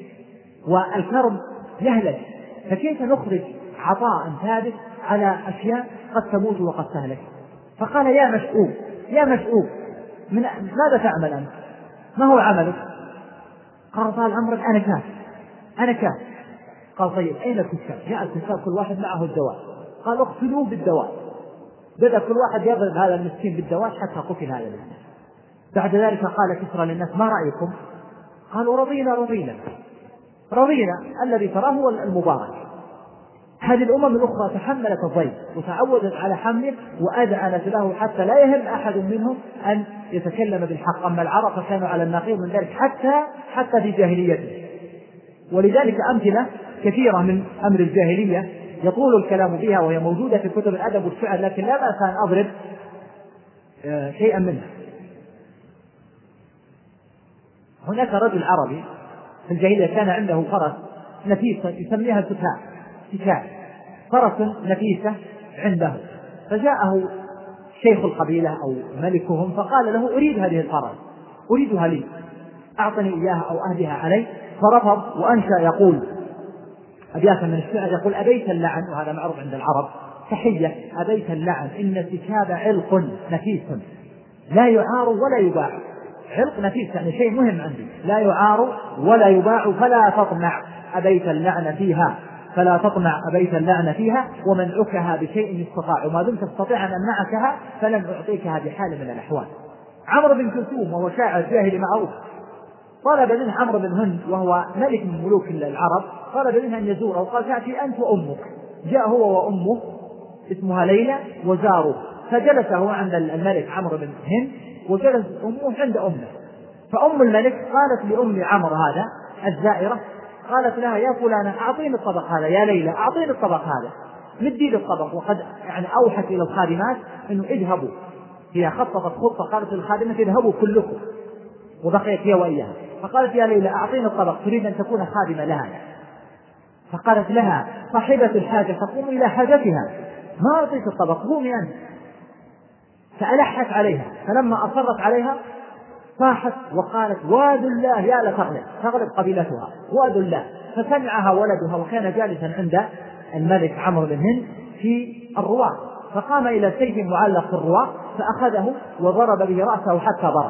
والكرم يهلك، فكيف نخرج عطاء ثابت على أشياء قد تموت وقد تهلك؟ فقال يا مشؤوم يا مشؤوم من ماذا تعمل أنت؟ ما هو عملك؟ قال طال عمرك أنا كاف أنا كاف. قال طيب أين الكتاب؟ جاء الكتاب كل واحد معه الدواء، قال اقتلوه بالدواء، بدأ كل واحد يضرب هذا المسكين بالدواء حتى قتل هذا المسكين. بعد ذلك قال كسرى للناس ما رأيكم؟ قالوا رضينا رضينا رضينا، الذي تراه هو المبارك. هذه الأمم الأخرى تحملت الضيف وتعودت على حمله وأذعنت له حتى لا يهم أحد منهم أن يتكلم بالحق، أما العرب فكانوا على النقيض من ذلك حتى حتى في جاهليته. ولذلك أمثلة كثيرة من أمر الجاهلية يطول الكلام فيها وهي موجودة في كتب الأدب والشعر، لكن لا بأس أن أضرب شيئا منها. هناك رجل عربي في الجاهلية كان عنده فرس نفيسة يسميها سكاء سكاء فرس نفيسة عنده، فجاءه شيخ القبيلة أو ملكهم فقال له أريد هذه الفرس أريدها لي أعطني إياها أو أهدها علي، فرفض وأنشأ يقول أبياتا من الشعر يقول أبيت اللعن، وهذا معروف عند العرب تحية، أبيت اللعن إن سكاب علق نفيس لا يعار ولا يباع. علق نفيس يعني شيء مهم عندي، لا يعار ولا يباع، فلا تطمع أبيت اللعن فيها فلا تطمع أبيت اللعن فيها ومنعكها بشيء يستطاع، وما دمت تستطيع أن أمنعكها فلن أعطيكها بحال من الأحوال. عمرو بن كلثوم وهو شاعر جاهلي معروف طلب منه عمرو بن هند وهو ملك من ملوك العرب، طلب منه أن يزوره وقال تأتي أنت وأمك. جاء هو وأمه اسمها ليلى وزاروا، فجلسه عند الملك عمرو بن هند وجلس أمه عند أمه، فأم الملك قالت لأم عمرو هذا الزائرة قالت لها يا فلانة أعطيني الطبق هذا، يا ليلى أعطيني الطبق هذا، مدي للطبق، وقد يعني أوحت إلى الخادمات أنه اذهبوا، هي خططت خطة قالت للخادمات اذهبوا كلكم، وبقيت هي وإياها، فقالت يا ليلى أعطيني الطبق، تريد أن تكون خادمة لها، فقالت لها صاحبة الحاجة تقوم إلى حاجتها، ما أعطيت الطبق قومي أنت، فألحت عليها، فلما أصرت عليها صاحت وقالت واد الله يا لتغلب، تغلب قبيلتها واد الله، فسمعها ولدها وكان جالسا عند الملك عمرو بن هند في الرواق، فقام إلى سيف معلق في الرواق فأخذه وضرب به رأسه حتى ضرب،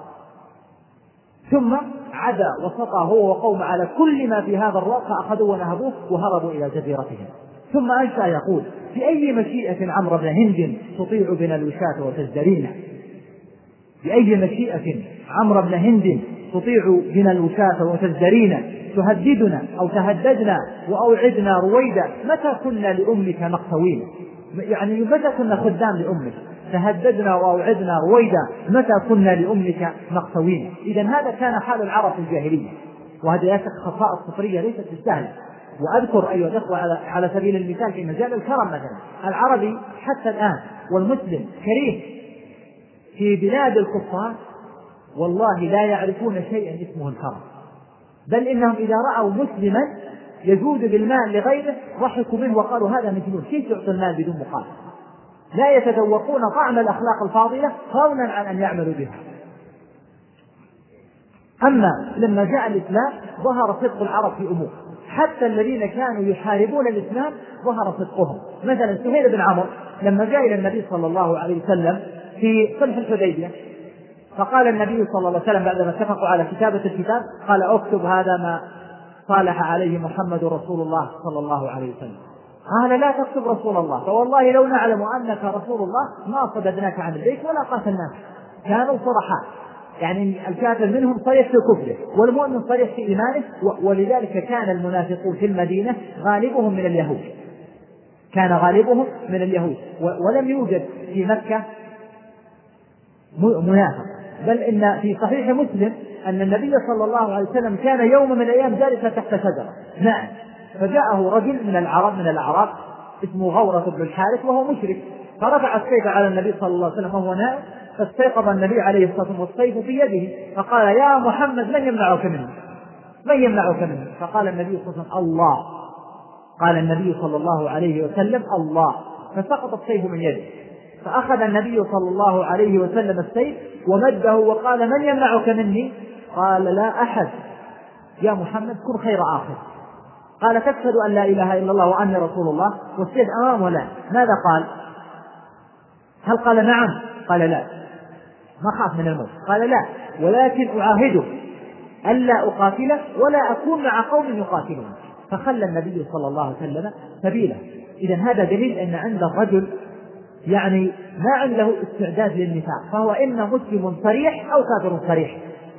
ثم عدا وسطى هو وقوم على كل ما في هذا الرواق فأخذوا ونهبوه وهربوا إلى جزيرتهم. ثم أنشأ يقول في أي مشيئة عمرو بن هند تطيع بنا الوشاة وتزدرينا، بأي مشيئة عمرو بن هند تطيع بنا الوشاة وتزدرينا، تهددنا أو تهددنا وأوعدنا رويدا متى كنا لأمك مقتوين، يعني متى كنا خدام لأمك، تهددنا وأوعدنا رويدا متى كنا لأمك مقتوين. إذن هذا كان حال العرب في الجاهلية، وهذه لا شك خصائص فطرية ليست بالسهلة. وأذكر أيها الأخوة على سبيل المثال في مجال الكرم مثلا، العربي حتى الآن والمسلم كريم في بلاد الكفار والله لا يعرفون شيئا اسمه الكرم، بل إنهم إذا رأوا مسلما يجود بالمال لغيره ضحكوا منه وقالوا هذا مجنون، كيف يعطي المال بدون مقابل؟ لا يتذوقون طعم الأخلاق الفاضلة فضلا عن أن يعملوا بها. أما لما جاء الإسلام ظهر صدق العرب في أمور، حتى الذين كانوا يحاربون الإسلام ظهر صدقهم. مثلا سهيل بن عمرو لما جاء إلى النبي صلى الله عليه وسلم في صلح الحديبية، فقال النبي صلى الله عليه وسلم بعدما اتفقوا على كتابة الكتاب قال اكتب هذا ما صالح عليه محمد رسول الله صلى الله عليه وسلم. قال لا تكتب رسول الله، فوالله لو نعلم أنك رسول الله ما صددناك عن البيت ولا قاتلناك. كانوا صرحاء، يعني الكافر منهم صريح في كفره والمؤمن صريح في إيمانه، ولذلك كان المنافقون في المدينة غالبهم من اليهود، كان غالبهم من اليهود، ولم يوجد في مكة منافق. بل إن في صحيح مسلم أن النبي صلى الله عليه وسلم كان يوم من الأيام جالسا تحت شجرة نعم، فجاءه رجل من العرب من الأعراب اسمه غورة بن الحارث وهو مشرك، فرفع السيف على النبي صلى الله عليه وسلم وهو نائم، فاستيقظ النبي عليه الصلاة والسلام والسيف في يده، فقال يا محمد من يمنعك منه، من يمنعك منه؟ فقال النبي صلى الله عليه وسلم الله، قال النبي صلى الله عليه وسلم الله، فسقط السيف من يده، فأخذ النبي صلى الله عليه وسلم السيف ومده وقال من يمنعك مني؟ قال لا أحد يا محمد كن خير آخر. قال تشهد أن لا إله إلا الله وأني رسول الله، والسيف أمامه لا. ماذا قال؟ هل قال نعم؟ قال لا ما خاف من الموت، قال لا ولكن أعاهده ألا أقاتله ولا أكون مع قوم يقاتلون، فخلى النبي صلى الله عليه وسلم سبيله. إذن هذا دليل أن عند الرجل يعني ما عنده استعداد للنفاق، فهو إما مسلم صريح أو كافر صريح.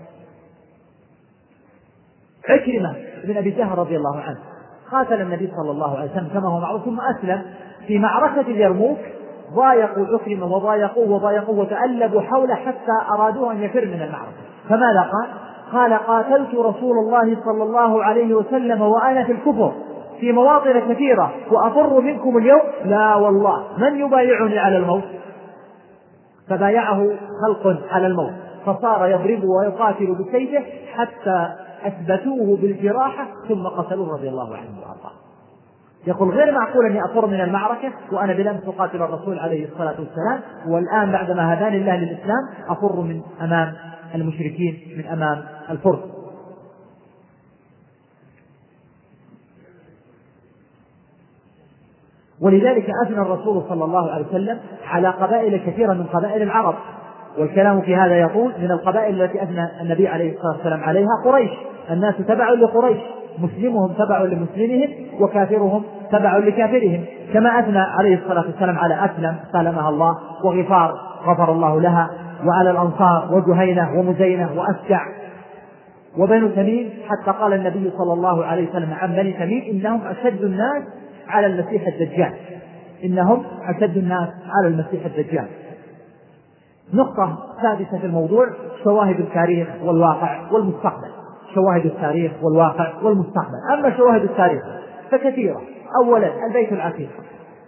عكرمة بن أبي جهل رضي الله عنه قاتل النبي صلى الله عليه وسلم كما هو معروف ثم أسلم. في معركة اليرموك ضايقوا عكرمة وضايقوه وضايقوه وتألبوا حوله حتى أرادوا أن يفر من المعركة، فماذا قال؟ قال قاتلت رسول الله صلى الله عليه وسلم وأنا في الكفر في مواطن كثيرة وأفر منكم اليوم، لا والله من يبايعني على الموت؟ فبايعه خلق على الموت، فصار يضرب ويقاتل بسيفه حتى أثبتوه بالجراحة ثم قتلوه رضي الله عنه وأرضاه. يقول غير معقول أني أفر من المعركة وأنا بالأمس أقاتل الرسول عليه الصلاة والسلام، والآن بعدما هداني الله للإسلام أفر من أمام المشركين من أمام الفرس. ولذلك أثنى الرسول صلى الله عليه وسلم على قبائل كثيرة من قبائل العرب، والكلام في هذا يقول من القبائل التي أثنى النبي عليه الصلاة والسلام عليها قريش، الناس تبع لقريش، مسلمهم تبع لمسلمهم وكافرهم تبع لكافرهم، كما أثنى عليه الصلاة والسلام على أسلم سلمها الله وغفار غفر الله لها، وعلى الأنصار وجهينة ومزينة وأسجع وبنو تميم، حتى قال النبي صلى الله عليه وسلم عن بني تميم إنهم أشد الناس على المسيح الدجال، إنهم أشد الناس على المسيح الدجال. نقطة سادسة في الموضوع شواهد التاريخ والواقع والمستقبل. شواهد التاريخ والواقع والمستقبل. أما شواهد التاريخ فكثيرة. أولا البيت العتيق،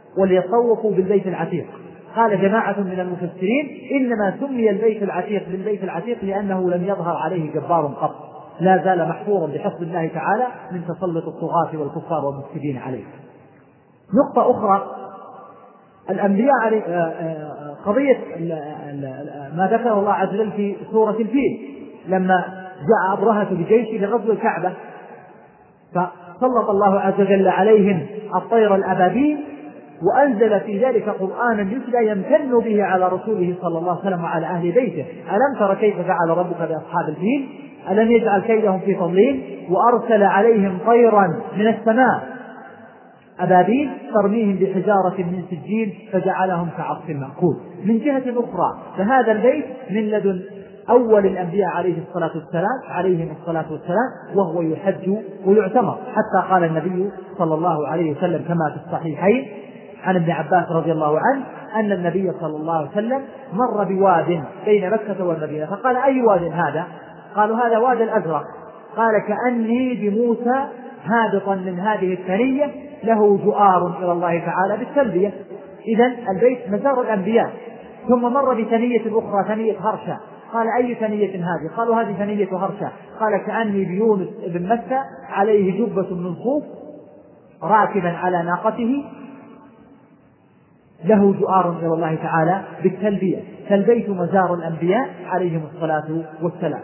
وليطوفوا بالبيت العتيق. قال جماعة من المفسرين إنما سمي البيت العتيق بالبيت العتيق لأنه لم يظهر عليه جبار قط، لا زال محفورا بحفظ الله تعالى من تسلط الطغاة والكفار والمفسدين عليه. نقطة أخرى، الأنبياء عليه قضية ما ذكر الله عز وجل في سورة الفيل لما جاء أبرهة بجيش لغزو الكعبة، فسلط الله عز وجل عليهم الطير الأبابيل وأنزل في ذلك قرآنا يتلى يمتن به على رسوله صلى الله عليه وسلم وعلى أهل بيته. ألم تر كيف فعل ربك بأصحاب الفيل ألم يجعل كيدهم في تضليل وأرسل عليهم طيرا من السماء أبابيل ترميهم بحجارة من سجيل فجعلهم كعصف مأكول. من جهة أخرى فهذا البيت من لدن أول الأنبياء عليه الصلاة والسلام عليهم الصلاة والسلام وهو يحج ويعتمر، حتى قال النبي صلى الله عليه وسلم كما في الصحيحين عن ابن عباس رضي الله عنه أن النبي صلى الله عليه وسلم مر بواد بين مكة والمدينة فقال: أي واد هذا؟ قالوا: هذا واد الأزرق. قال: كأني بموسى هابطا من هذه الثنية له جؤار إلى الله تعالى بالتلبية. إذن البيت مزار الأنبياء. ثم مر بثنية أخرى ثنية هرشة، قال: أي ثنية هذه؟ قالوا: هذه ثنية هرشة. قال: كأني بيونس بن متى عليه جبة من صوف راكبا على ناقته له جؤار إلى الله تعالى بالتلبية. فالبيت مزار الأنبياء عليهم الصلاة والسلام.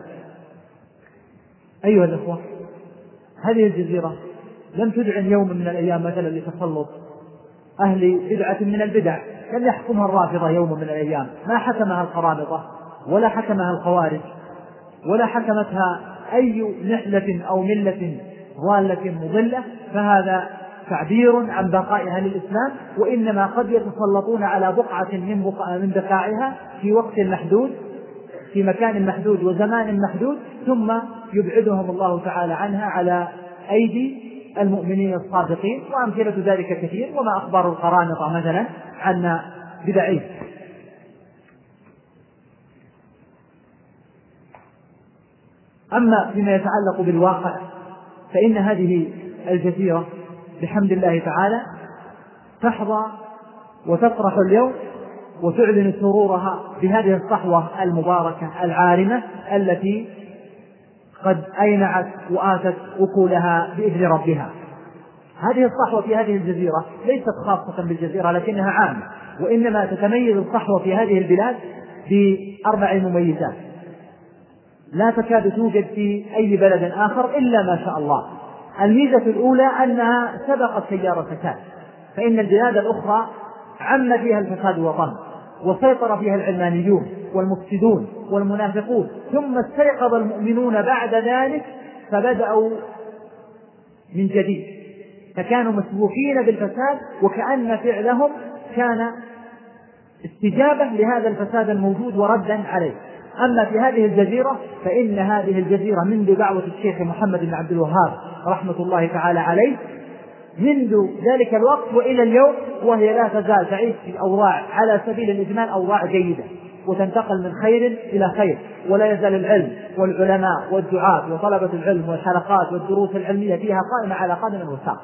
أيها الأخوة، هذه الجزيرة لم تدعن يوم من الأيام مثلا لتسلط أهل بدعة من البدع، لم يحكمها الرافضة يوم من الأيام، ما حكمها القرامطة ولا حكمها الخوارج ولا حكمتها أي نحلة أو ملة ضالة مضلة، فهذا تعبير عن بقاء أهل الإسلام. وإنما قد يتسلطون على بقعة من, بقع من بقاعها في وقت محدود في مكان محدود وزمان محدود، ثم يبعدهم الله تعالى عنها على أيدي المؤمنين الصادقين. وأمثلة ذلك كثير، وما أخبار القرامطة مثلا عن بدعين. أما فيما يتعلق بالواقع فإن هذه الجزيرة بحمد الله تعالى تحظى وتفرح اليوم وتعلن سرورها بهذه الصحوة المباركة العارمة التي قد أينعت وآتت أكلها بإذن ربها. هذه الصحوة في هذه الجزيرة ليست خاصة بالجزيرة لكنها عامة، وإنما تتميز الصحوة في هذه البلاد بأربع مميزات لا تكاد توجد في أي بلد آخر إلا ما شاء الله. الميزة الأولى أنها سبقت تيار الفساد، فإن البلاد الأخرى عم فيها الفساد وطن وسيطر فيها العلمانيون والمفسدون والمنافقون، ثم استيقظ المؤمنون بعد ذلك فبدأوا من جديد، فكانوا مسبوقين بالفساد وكأن فعلهم كان استجابة لهذا الفساد الموجود وردا عليه. أما في هذه الجزيرة فإن هذه الجزيرة منذ دعوة الشيخ محمد بن عبد الوهاب رحمة الله تعالى عليه منذ ذلك الوقت وإلى اليوم وهي لا تزال تعيش في أوضاع على سبيل الإجمال أوضاع جيدة، وتنتقل من خير إلى خير، ولا يزال العلم والعلماء والدعاة وطلبة العلم والحلقات والدروس العلمية فيها قائمة على قدم وساق.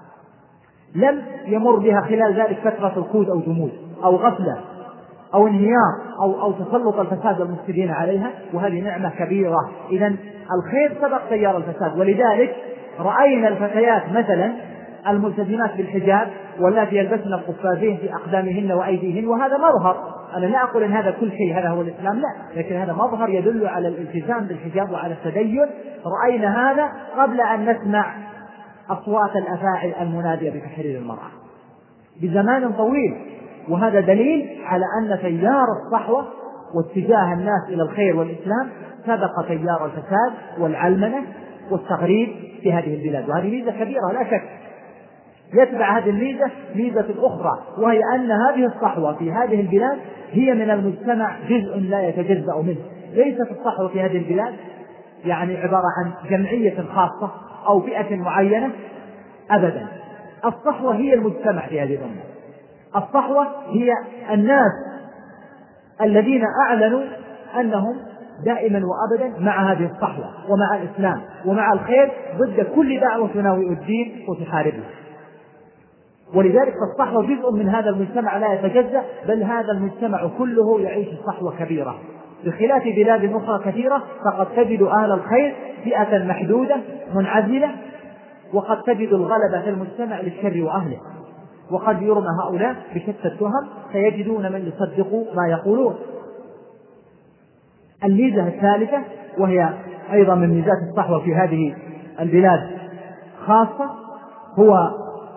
لم يمر بها خلال ذلك فترة ركود أو جمود أو غفلة أو انهيار أو, أو تسلط الفساد والمفسدين عليها، وهذه نعمة كبيرة. إذن الخير سبق تيار الفساد، ولذلك رأينا الفتيات مثلا الملتزمات بالحجاب واللاتي يلبسن القفازين في أقدامهن وأيديهن، وهذا مظهر. أنا لا أقول إن هذا كل شيء هذا هو الإسلام، لا، لكن هذا مظهر يدل على الالتزام بالحجاب وعلى التدين. رأينا هذا قبل أن نسمع أصوات الأفاعي المنادية بتحرير المرأة بزمان طويل، وهذا دليل على أن تيار الصحوة واتجاه الناس إلى الخير والإسلام سبق تيار الفساد والعلمنة والتغريب في هذه البلاد، وهذه ميزة كبيرة لا شك. يتبع هذه الميزة ميزة أخرى، وهي أن هذه الصحوة في هذه البلاد هي من المجتمع جزء لا يتجزأ منه. ليست الصحوة في هذه البلاد يعني عبارة عن جمعية خاصة أو فئة معينة أبدا. الصحوة هي المجتمع في هذه الأمة. الصحوة هي الناس الذين أعلنوا أنهم دائما وأبدا مع هذه الصحوة ومع الإسلام ومع الخير ضد كل دعوة تناوئ الدين وتحاربه. ولذلك الصحوة جزء من هذا المجتمع لا يتجزأ، بل هذا المجتمع كله يعيش صحوة كبيرة، بخلاف بلاد أخرى كثيرة فقد تجد أهل الخير فئة محدودة منعزلة، وقد تجد الغلبة في المجتمع للشر وأهله، وقد يرمى هؤلاء بشتى التهم فيجدون من يصدق ما يقولون. الميزة الثالثة وهي أيضا من ميزات الصحوة في هذه البلاد خاصة هو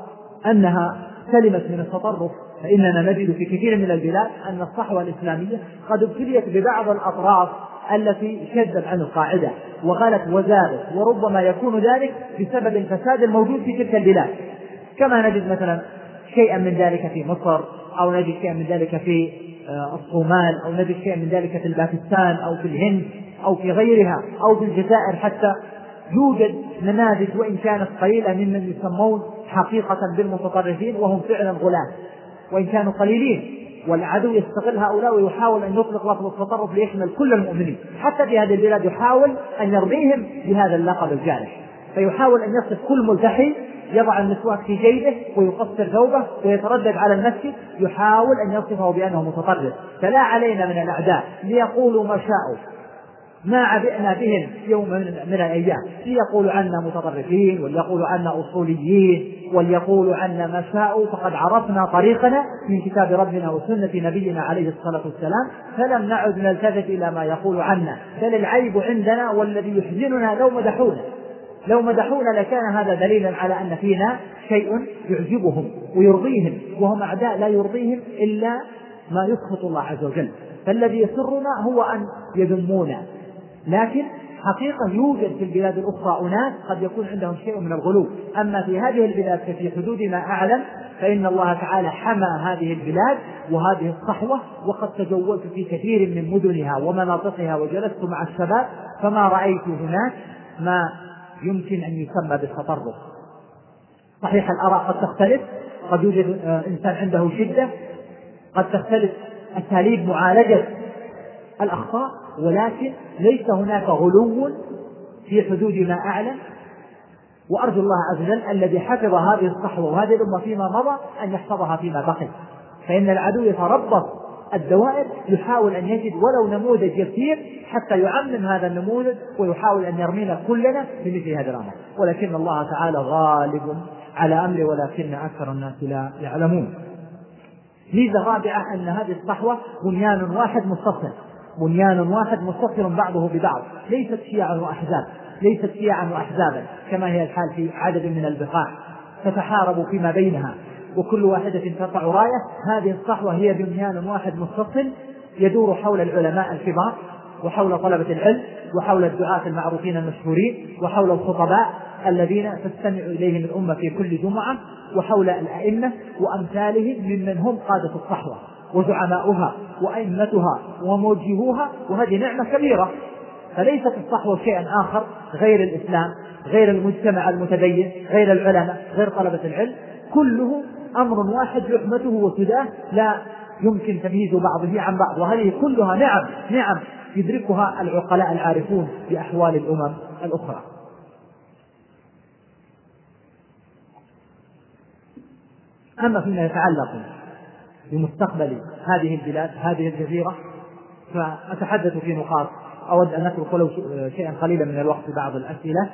أنها سلمت من التطرف، فإننا نجد في كثير من البلاد أن الصحوة الإسلامية قد ابتليت ببعض الأطراف التي شذت عن القاعدة وغلت وزادت، وربما يكون ذلك بسبب الفساد الموجود في تلك البلاد، كما نجد مثلا شيئا من ذلك في مصر، أو نجد شيئا من ذلك في الصومال، أو نجد شيئا من ذلك في باكستان أو في الهند أو في غيرها أو في الجزائر حتى. يوجد نماذج وإن كانت قليلة ممن يسمون حقيقة بالمتطرفين وهم فعلا غلاة وإن كانوا قليلين، والعدو يستغل هؤلاء ويحاول أن يطلق لفظ التطرف ليشمل كل المؤمنين. حتى في هذه البلاد يحاول أن يرضيهم بهذا اللقب الجارح، فيحاول أن يصف كل ملتحي يضع المسواك في جيبه ويقصر ثوبه ويتردد على المسجد، يحاول أن يصفه بأنه متطرف. فلا علينا من الأعداء ليقولوا ما شاءوا، ما عبئنا بهم يوم من الأيام، ليقولوا عنا متطرفين وليقولوا عنا أصوليين وليقولوا عنا ما شاءوا، فقد عرفنا طريقنا من كتاب ربنا وسنة نبينا عليه الصلاة والسلام، فلم نعد نلتفت إلى ما يقول عنا، بل العيب عندنا والذي يحزننا لو مدحونا لو مدحونا لكان هذا دليلا على أن فينا شيء يعجبهم ويرضيهم، وهم أعداء لا يرضيهم إلا ما يسخط الله عز وجل. فالذي يسرنا هو أن يذمونا، لكن حقيقة يوجد في البلاد الأخرى أناس قد يكون عندهم شيء من الغلو. أما في هذه البلاد في حدود ما أعلم فإن الله تعالى حمى هذه البلاد وهذه الصحوة، وقد تجولت في كثير من مدنها ومناطقها وجلست مع الشباب فما رأيت هناك ما يمكن أن يسمى بالتطرف. صحيح الآراء قد تختلف، قد يوجد إنسان عنده شدة، قد تختلف أساليب معالجة الأخطاء، ولكن ليس هناك غلو في حدود ما أعلم. وأرجو الله عز وجل الذي حفظ هذه الصحوة وهذه الأمة فيما مضى أن يحفظها فيما بقي، فإن العدو يتربص الدوائر يحاول أن يجد ولو نموذج يسير حتى يعمم هذا النموذج ويحاول أن يرمينا كلنا بمثل هذا الأمر، ولكن الله تعالى غالب على أمره ولكن أكثر الناس لا يعلمون. ميزة رابعة أن هذه الصحوة بنيان واحد متصل، بنيان واحد متصل بعضه ببعض، ليست شيعا وأحزاب، ليست شيعا وأحزابا كما هي الحال في عدد من البقاع تتحارب فيما بينها وكل واحدة ترفع راية. هذه الصحوة هي بنيان واحد متصل يدور حول العلماء الكبار وحول طلبة العلم وحول الدعاة المعروفين المشهورين وحول الخطباء الذين تستمع إليهم الأمة في كل جمعة وحول الأئمة وأمثالهم ممن هم قادة الصحوة وزعماؤها وأئمتها وموجهوها، وهذه نعمة كبيرة. فليست الصحوة شيئا آخر غير الإسلام، غير المجتمع المتدين، غير العلماء، غير طلبة العلم، كله أمر واحد لحمته وسداه لا يمكن تمييز بعضه عن بعض، وهذه كلها نعم نعم يدركها العقلاء العارفون بأحوال الأمم الأخرى. أما فيما يتعلق بمستقبل هذه البلاد هذه الجزيرة فأتحدث في نقاط أود أن أترك ولو شيئا قليلا من الوقت في بعض الأسئلة.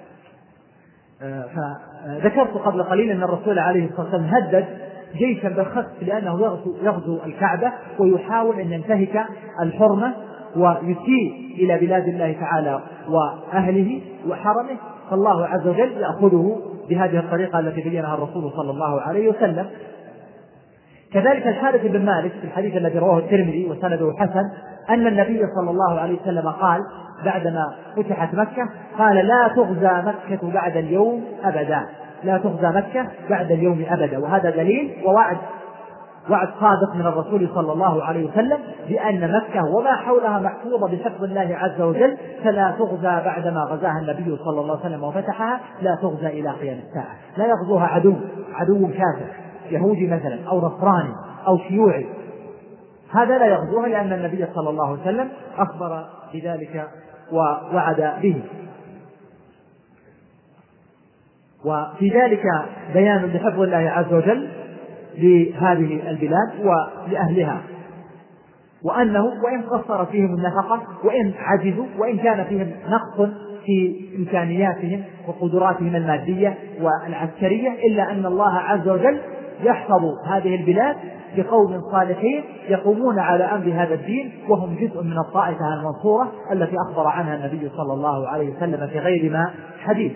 فذكرت قبل قليل أن الرسول عليه الصلاة والسلام هدد جيشا بالخسف لأنه يغزو, يغزو الكعبة ويحاول أن ينتهك الحرمة ويسيء إلى بلاد الله تعالى وأهله وحرمه، فالله عز وجل يأخذه بهذه الطريقة التي بينها الرسول صلى الله عليه وسلم. كذلك الحارث بن مالك في الحديث الذي رواه الترمذي وسنده حسن أن النبي صلى الله عليه وسلم قال بعدما فتحت مكة قال لا تغزى مكة بعد اليوم أبدا، لا تغزى مكة بعد اليوم أبدا. وهذا دليل ووعد وعد صادق من الرسول صلى الله عليه وسلم بأن مكة وما حولها محفوظة بحفظ الله عز وجل، فلا تغزى بعدما غزاها النبي صلى الله عليه وسلم وفتحها، لا تغزى إلى قيام الساعة. لا يغزوها عدو عدو كافر يهودي مثلا أو نصراني أو شيوعي، هذا لا يغزوها لأن النبي صلى الله عليه وسلم أخبر بذلك ووعد به. وفي ذلك بيان لحفظ الله عز وجل لهذه البلاد ولأهلها، وأنه وإن قصر فيهم النفقة وإن عجزوا وإن كان فيهم نقص في إمكانياتهم وقدراتهم المادية والعسكرية، إلا أن الله عز وجل يحفظ هذه البلاد بقوم صالحين يقومون على أمر هذا الدين، وهم جزء من الطائفة المنصورة التي أخبر عنها النبي صلى الله عليه وسلم في غير ما حديث.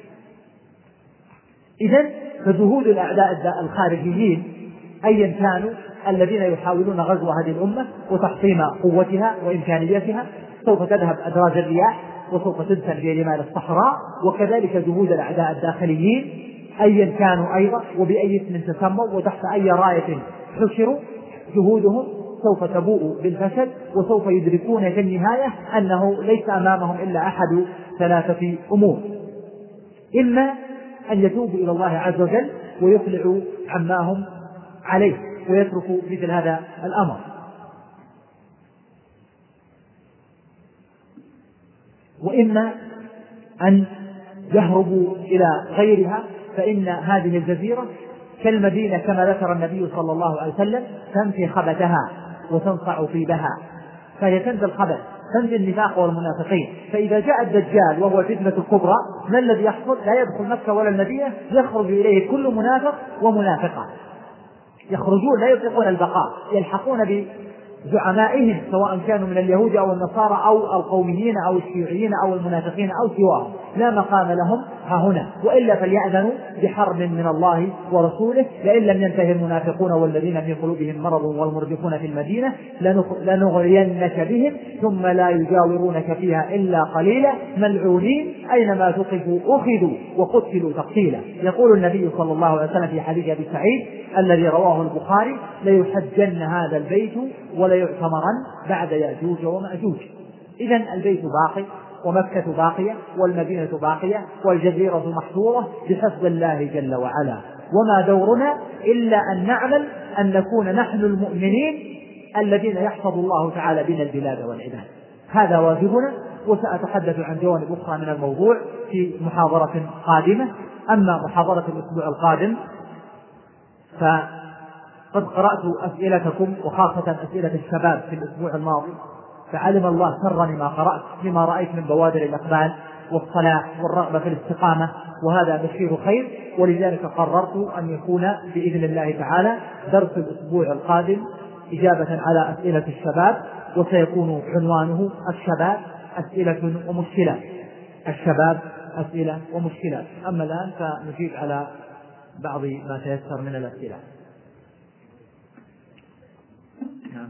إذن فجهود الأعداء الخارجيين أيا كانوا الذين يحاولون غزو هذه الأمة وتحطيم قوتها وإمكانياتها سوف تذهب أدراج الرياح وسوف تدفن في رمال الصحراء، وكذلك جهود الأعداء الداخليين أيا كانوا أيضا وبأي اسم تسموا وتحت أي راية حشروا، جهودهم سوف تبوء بالفشل، وسوف يدركون في النهاية أنه ليس أمامهم إلا أحد ثلاثة أمور: إما أن يتوبوا إلى الله عز وجل ويخلعوا عما هم عليه ويتركوا مثل هذا الأمر، وإما أن يهربوا إلى غيرها، فإن هذه الجزيرة كالمدينة كما ذكر النبي صلى الله عليه وسلم تنفي خبثها وتنصع طيبها، فهي تنفي الخبث تنفي النفاق والمنافقين. فإذا جاء الدجال وهو الفتنة الكبرى ما الذي يحصل؟ لا يدخل مكة ولا المدينة، يخرج إليه كل منافق ومنافقة، يخرجون لا يطيقون البقاء، يلحقون بزعمائهم سواء كانوا من اليهود أو النصارى أو القوميين أو الشيوعيين أو المنافقين أو سواهم، لا مقام لهم ها هنا، وإلا فليأذنوا بحرب من الله ورسوله، لئن لم ينتهي المنافقون والذين في قلوبهم مرض والمرجفون في المدينة لنغرينك بهم ثم لا يجاورونك فيها إلا قليلا ملعونين أينما ثقفوا أخذوا وقتلوا تقتيلا. يقول النبي صلى الله عليه وسلم في حديث أبي سعيد الذي رواه البخاري: ليحجن هذا البيت وليعتمرن بعد يأجوج ومأجوج. إذن البيت باقي ومكة باقية والمدينة باقية والجزيرة محفوظة بحفظ الله جل وعلا، وما دورنا إلا أن نعمل أن نكون نحن المؤمنين الذين يحفظ الله تعالى بنا البلاد والعباد، هذا واجبنا. وسأتحدث عن جوانب أخرى من الموضوع في محاضرة قادمة. أما محاضرة الأسبوع القادم فقد قرأت أسئلتكم وخاصة أسئلة الشباب في الأسبوع الماضي، فعلم الله سرني ما قرأت لما رأيت من بوادر الإقبال والصلاح والرغبة في الاستقامة، وهذا بشير خير. ولذلك قررت أن يكون بإذن الله تعالى درس الأسبوع القادم إجابة على أسئلة الشباب، وسيكون عنوانه الشباب أسئلة ومشكلات، الشباب أسئلة ومشكلات. أما الآن فنجيب على بعض ما تيسر من الأسئلة. نعم.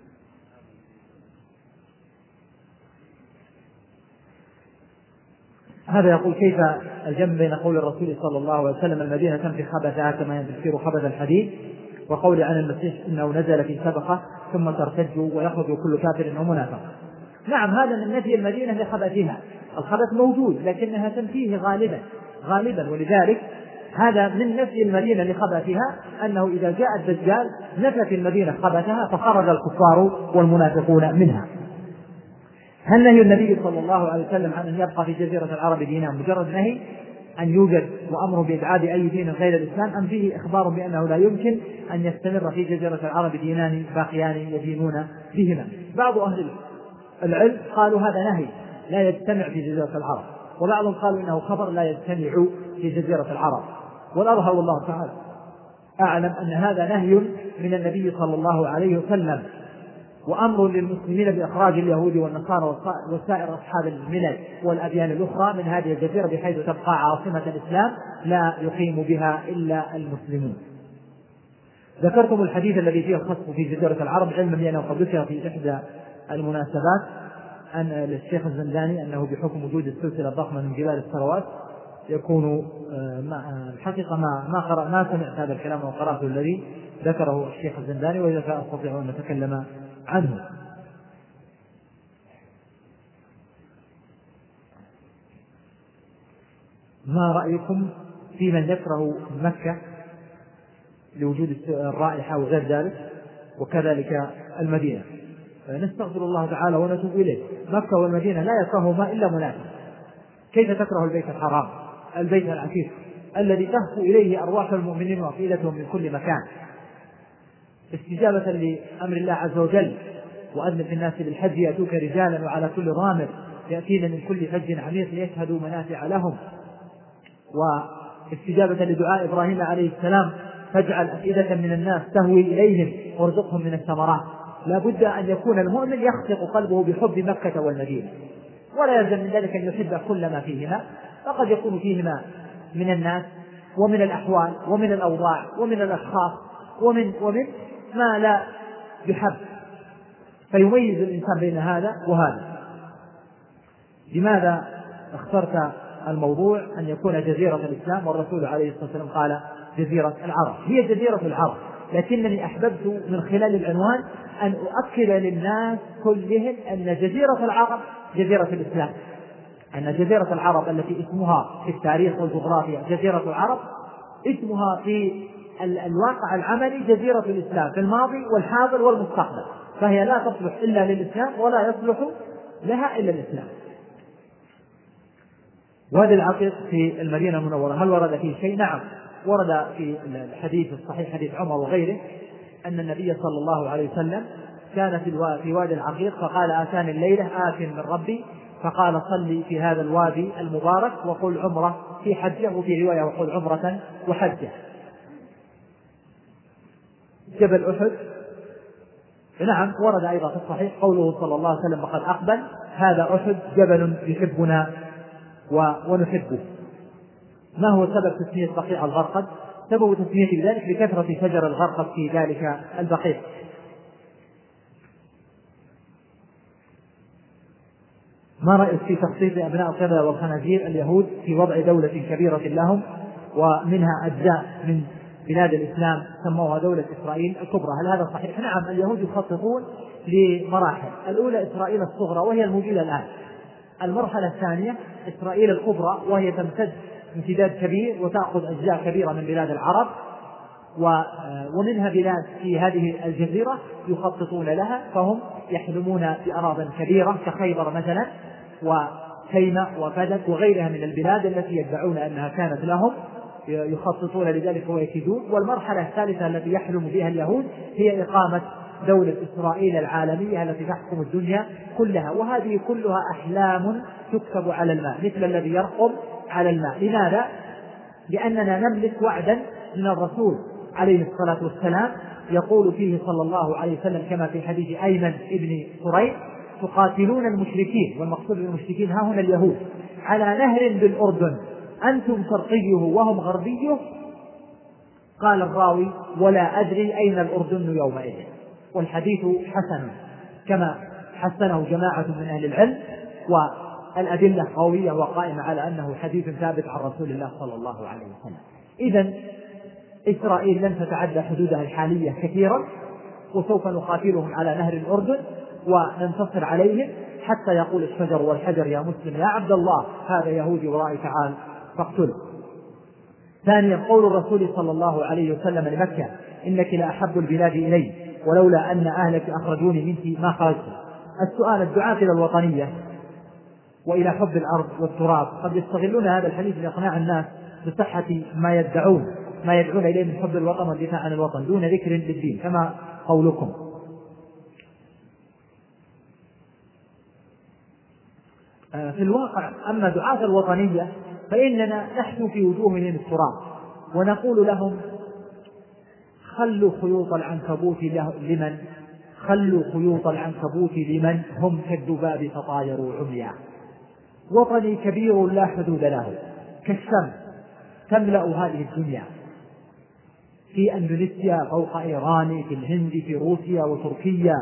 هذا يقول: كيف الجمع بين قول الرسول صلى الله عليه وسلم المدينة تنفي خبثها كما ينفي خبث الحديد، وقول عن المسيح إنه نزل في سبخة ثم ترتج ويخرج كل كافر ومنافق؟ نعم، هذا من نفي المدينة لخبثها، الخبث موجود لكنها تنفيه غالبا غالبا ولذلك هذا من نفي المدينة لخبثها، أنه إذا جاء الدجال نفت المدينة خبثها فخرج الكفار والمنافقون منها. هل نهي النبي صلى الله عليه وسلم عن أن يبقى في جزيرة العرب دينان مجرد نهي أن يوجد وأمره بإبعاد أي دين غير الإسلام، أم فيه إخبار بأنه لا يمكن أن يستمر في جزيرة العرب دينان باقيان يدينون بهما؟ بعض أهل العلم قالوا هذا نهي لا يجتمع في جزيرة العرب، وبعضهم قالوا إنه خبر لا يجتمع في جزيرة العرب، والأظهر والله تعالى أعلم أن هذا نهي من النبي صلى الله عليه وسلم، وأمر للمسلمين بإخراج اليهود والنصارى وسائر أصحاب الملل والأديان الأخرى من هذه الجزيرة بحيث تبقى عاصمة الإسلام لا يقيم بها إلا المسلمون. ذكرتم الحديث الذي فيه الخصف في جزيرة العرب، علما بأنه قد ذكر في إحدى المناسبات أن للشيخ الزنداني أنه بحكم وجود السلسلة الضخمة من جبال الثروات يكون الحقيقة ما ما قرأ ما سمعت هذا الكلام وقرأته الذي ذكره الشيخ الزنداني، وإذا فأستطيع أن نتكلم عنه. ما رأيكم في من يكره مكة لوجود الرائحة وغير ذلك، وكذلك المدينة؟ نستغفر الله تعالى ونتوب إليه. مكة والمدينة لا يكرههما إلا منافق. كيف تكره البيت الحرام البيت العتيق الذي تهفو إليه أرواح المؤمنين وأفئدتهم من كل مكان، استجابة لأمر الله عز وجل: وأذن في الناس بالحج يأتوك رجالا وعلى كل ضامر يأتين من كل فج عميق ليشهدوا منافع لهم. واستجابة لدعاء إبراهيم عليه السلام: فاجعل أفئدة من الناس تهوي إليهم وارزقهم من الثمرات. لا بد أن يكون المؤمن يخلق قلبه بحب مكة والمدينة، ولا يلزم من ذلك أن يحب كل ما فيهما، فقد يكون فيهما من الناس ومن الأحوال ومن الأوضاع ومن الأشخاص ومن ومن ما لا يحب، فيميز الإنسان بين هذا وهذا. لماذا اخترت الموضوع أن يكون جزيرة الإسلام؟ والرسول عليه الصلاة والسلام قال جزيرة العرب. هي جزيرة العرب، لكنني أحببت من خلال العنوان أن أؤكد للناس كلهم أن جزيرة العرب جزيرة الإسلام، أن جزيرة العرب التي اسمها في التاريخ والجغرافيا جزيرة العرب، اسمها في الواقع العملي جزيرة الإسلام في الماضي والحاضر والمستقبل، فهي لا تصلح إلا للإسلام ولا يصلح لها إلا الإسلام. وهذا العقيق في المدينة المنورة هل ورد فيه شيء؟ نعم، ورد في الحديث الصحيح حديث عمر وغيره أن النبي صلى الله عليه وسلم كان في وادي العقيق فقال: آتاني الليلة آت من ربي، فقال: صلي في هذا الوادي المبارك وقل عمرة في حجة، وفي رواية وقل عمرة وحجة. جبل أحد نعم ورد أيضا في الصحيح قوله صلى الله عليه وسلم: وقد أقبل هذا أحد جبل يحبنا ونحبه. ما هو سبب تسمية بقيع الغرقد؟ سبب تسمية ذلك لكثرة شجر الغرقد في ذلك البقيع. ما رأيك في تخصيص أبناء القردة والخنازير اليهود في وضع دولة كبيرة لهم ومنها أجزاء من بلاد الإسلام سموها دولة إسرائيل الكبرى؟ هل هذا صحيح؟ نعم، اليهود يخططون لمراحل: الأولى إسرائيل الصغرى وهي الموجودة الآن، المرحلة الثانية إسرائيل الكبرى وهي تمتد امتداد كبير وتأخذ أجزاء كبيرة من بلاد العرب، ومنها بلاد في هذه الجزيرة يخططون لها، فهم يحلمون بأراضٍ كبيرة كخيبر مثلا وتيمة وفدك وغيرها من البلاد التي يدعون أنها كانت لهم، يخططون لذلك ويكيدون. والمرحلة الثالثة التي يحلم بها اليهود هي إقامة دولة إسرائيل العالمية التي تحكم الدنيا كلها، وهذه كلها أحلام تكتب على الماء مثل الذي يرقم على الماء. لماذا؟ لأننا نملك وعدا من الرسول عليه الصلاة والسلام يقول فيه صلى الله عليه وسلم كما في حديث أيمن ابن سريج: تقاتلون المشركين، والمقصود بالمشركين ها هنا اليهود، على نهر بالأردن أنتم شرقيه وهم غربيه. قال الراوي: ولا أدري أين الأردن يومئذ. والحديث حسن كما حسنه جماعة من أهل العلم، والأدلة قوية وقائمة على أنه حديث ثابت عن رسول الله صلى الله عليه وسلم. إذن إسرائيل لن تتعدى حدودها الحالية كثيرا، وسوف نقاتلهم على نهر الأردن وننتصر عليهم حتى يقول الشجر والحجر: يا مسلم يا عبد الله هذا يهودي ورائي تعال فاقتله. ثانيا قول الرسول صلى الله عليه وسلم لمكة: إنك لأحب البلاد إلي ولولا أن أهلك أخرجوني منك ما خرجت. السؤال: الدعاة إلى الوطنية وإلى حب الأرض والتراب قد يستغلون هذا الحديث لإقناع الناس بصحة ما يدعون ما يدعون إليه من حب الوطن والدفاع عن الوطن دون ذكر للدين كما قولكم. في الواقع أما دعاة الوطنية فإننا نحن في وجوههم التراب ونقول لهم: خلوا خيوط العنكبوت لمن خلوا خيوط العنكبوت لمن هم كالذباب فطايروا عميا. وطني كبير لا حدود له كالشمس تملأ هذه الدنيا، في أندونيسيا فوق إيران، في الهند، في روسيا وتركيا.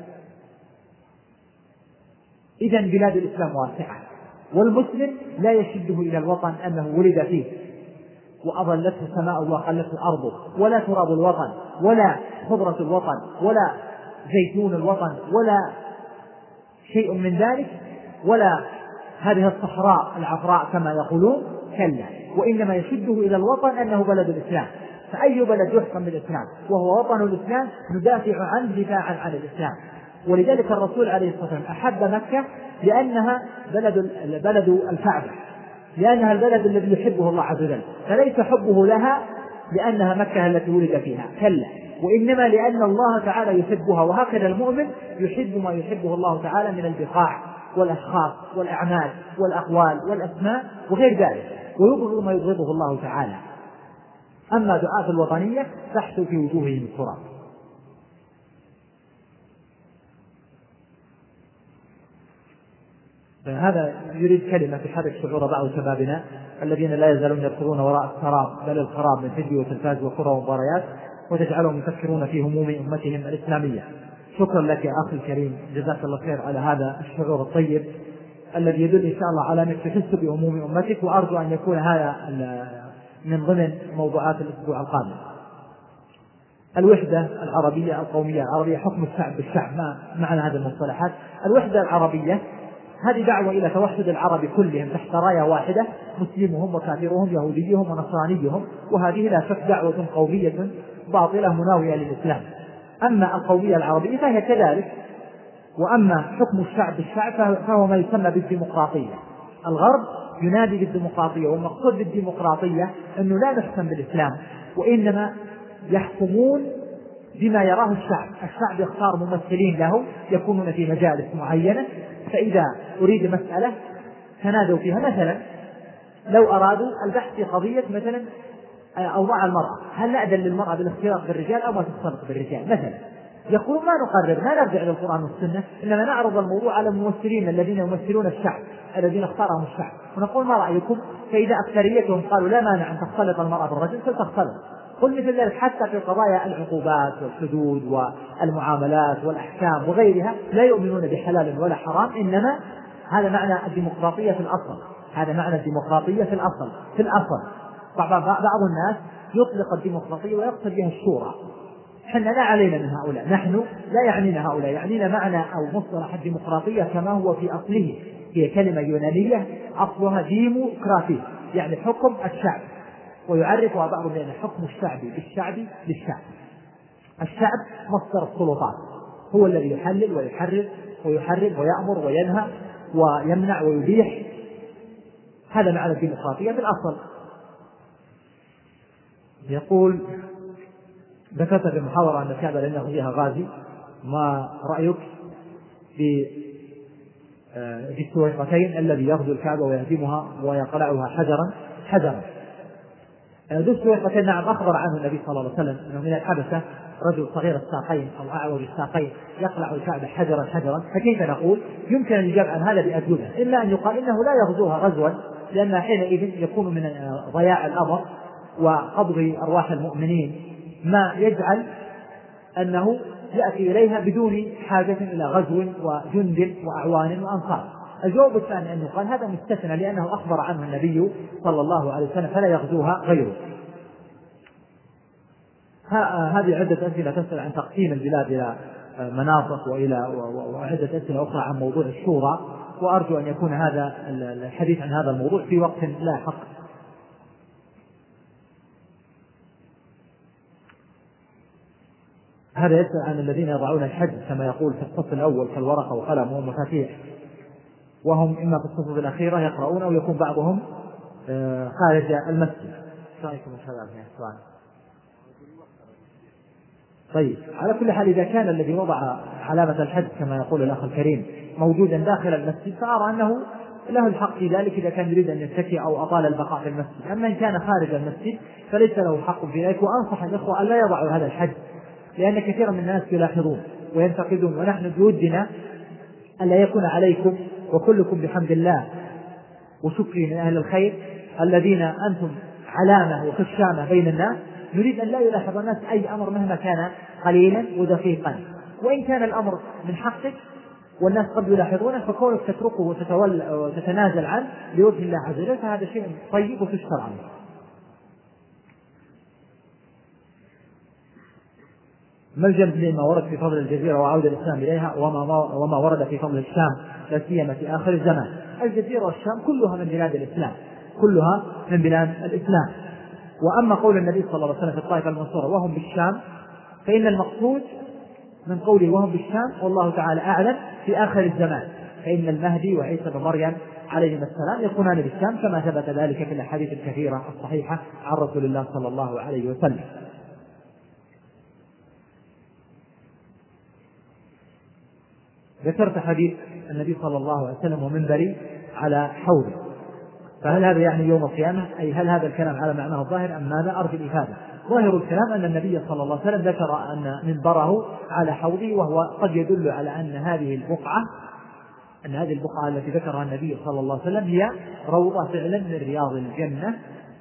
إذن بلاد الإسلام واسعة، والمسلم لا يشده إلى الوطن أنه ولد فيه وأظلته سماء وقلته أرضه، ولا تراب الوطن ولا خضرة الوطن ولا زيتون الوطن ولا شيء من ذلك، ولا هذه الصحراء العفراء كما يقولون، كلا، وإنما يشده إلى الوطن أنه بلد الإسلام. فأي بلد يحكم بالإسلام وهو وطن الإسلام ندافع عنه دفاعا عن الإسلام. ولذلك الرسول عليه الصلاة والسلام أحب مكة لأنها بلد بلد الكعبة، لأنها البلد الذي يحبه الله عز وجل، فليس حبه لها لأنها مكة التي ولد فيها، كلا، وإنما لأن الله تعالى يحبها. وهكذا المؤمن يحب ما يحبه الله تعالى من البقاع والأشخاص والأعمال والأقوال والأسماء وغير ذلك، ويبغض ما يبغضه الله تعالى. أما دعاة الوطنية تحسو في وجوههم التراب. هذا يريد كلمة تحرك شعور بعض شبابنا الذين لا يزالون يركضون وراء السراب بل الخراب من فيديو وتلفاز وكرة ومباريات، وتجعلهم يفكرون في هموم أمتهم الإسلامية. شكرا لك يا أخي الكريم، جزاك الله خير على هذا الشعور الطيب الذي يدل إن شاء الله على أنك تحس بهموم أمتك، وأرجو أن يكون هذا من ضمن موضوعات الأسبوع القادم. الوحدة العربية، القومية العربية، حكم الشعب بالشعب، ما معنى هذه المصطلحات؟ الوحدة العربية هذه دعوة إلى توحد العرب كلهم تحت راية واحدة، مسلمهم وكافرهم، يهوديهم ونصرانيهم، وهذه لا شك دعوة قومية باطلة مناوية للإسلام. أما القومية العربية فهي كذلك. وأما حكم الشعب بالشعب فهو ما يسمى بالديمقراطية. الغرب ينادي بالديمقراطية، والمقصود بالديمقراطية أنه لا نحكم بالإسلام، وإنما يحكمون بما يراه الشعب. الشعب يختار ممثلين له يكونون في مجالس معينة، فإذا أريد مسألة تنادوا فيها. مثلا لو أرادوا البحث في قضية مثلا أوضاع المرأة، هل نأذن للمرأة بالاختلاط بالرجال أو ما تختلط بالرجال مثلا؟ يقول ما نقرر، ما نرجع للقرآن والسنة، إنما نعرض الموضوع على الممثلين الذين يمثلون الشعب الذين اختارهم الشعب، ونقول ما رأيكم؟ فإذا أكثريتهم قالوا لا مانع أن تختلط المرأة بالرجل فلتختلط. قل مثل ذلك حتى في قضايا العقوبات والحدود والمعاملات والأحكام وغيرها، لا يؤمنون بحلال ولا حرام، إنما هذا معنى الديمقراطية في الأصل. هذا معنى الديمقراطية في الأصل في الأصل بعض الناس يطلق الديمقراطية ويقصد بها الشورى. حنا لا علينا من هؤلاء، نحن لا يعنينا هؤلاء، يعنينا معنى أو مصطلح الديمقراطية كما هو في أصله. هي كلمة يونانية أصلها ديموكراتي، يعني حكم الشعب، ويعرفها بعضهم بأن حكم الشعب بالشعب للشعب. الشعب مصدر السلطات، هو الذي يحلل ويحرر ويحرم ويأمر وينهى ويمنع ويبيح. هذا معنى الديمقراطية في الأصل. يقول ذكرت في المحاضرة أن الكعبة لأنه فيها غازي، ما رأيك في في السويقتين الذي يغزو الكعبة ويهدمها ويقلعها حجرا حجرا؟ ذو السويقتين نعم أخبر عنه النبي صلى الله عليه وسلم أنه من الحبشة رجل صغير الساقين أو أعوج الساقين يقلع الكعبة حجرا حجرا. فكيف نقول؟ يمكن أن يجاب عن هذا بأجوبة، إلا أن يقال إنه لا يغزوها غزوا، لأنها حينئذ يكون من ضياع الأمر وقبض أرواح المؤمنين ما يجعل أنه يأتي إليها بدون حاجة إلى غزو وجند وأعوان وأنصار. الجواب الثاني أن يقال هذا مستثنى لأنه أخبر عنه النبي صلى الله عليه وسلم فلا يغزوها غيره. هذه عدة أسئلة تسأل عن تقسيم البلاد إلى مناطق وإلى وعدة أسئلة أخرى عن موضوع الشورى، وأرجو أن يكون هذا الحديث عن هذا الموضوع في وقت لاحق. هذا يسأل عن الذين يضعون الحج كما يقول في الصف الأول كالورقة وقلم ومفاتيح، وهم إما في الصفوف الأخيرة يقرؤون أو يكون بعضهم خارج المسجد. رأيكم الشباب يا إخوان؟ طيب، على كل حال إذا كان الذي وضع علامة الحج كما يقول الأخ الكريم موجودا داخل المسجد فأرى أنه له الحق في ذلك إذا كان يريد أن يتكي أو أطال البقاء في المسجد. أما إن كان خارج المسجد فليس له حق في ذلك. وأنصح الإخوة أن لا يضعوا هذا الحج، لأن كثيرا من الناس يلاحظون وينتقدون، ونحن بودنا أن لا يكون عليكم وكلكم بحمد الله وشكري من أهل الخير الذين أنتم علامة وخشامة بين الناس. نريد أن لا يلاحظ الناس أي أمر مهما كان قليلا ودقيقا، وإن كان الأمر من حقك والناس قد يلاحظونه، فكونك تتركه وتتنازل عنه لوجه الله عز وجل فهذا شيء طيب وتشكر عنه. ما الجمع بين ما ورد في فضل الجزيرة وعودة الإسلام إليها وما, وما ورد في فضل الشام لا سيما في آخر الزمان؟ الجزيرة والشام كلها من بلاد الإسلام، كلها من بلاد الإسلام. وأما قول النبي صلى الله عليه وسلم في الطائفة المنصورة وهم بالشام، فإن المقصود من قوله وهم بالشام والله تعالى أعلم في آخر الزمان، فإن المهدي وعيسى بن مريم عليهم السلام يكونان بالشام، كما ثبت ذلك في الأحاديث الكثيرة الصحيحة عن رسول الله صلى الله عليه وسلم. ذكرت حديث النبي صلى الله عليه وسلم ومنبري على حوضه، فهل هذا يعني يوم القيامة؟ أي هل هذا الكلام على معناه الظاهر أم ماذا؟ أرجو الإفادة. ظاهر الكلام أن النبي صلى الله عليه وسلم ذكر أن منبره على حوضه، وهو قد يدل على أن هذه البقعة أن هذه البقعة التي ذكرها النبي صلى الله عليه وسلم هي روضة فعلا من رياض الجنة.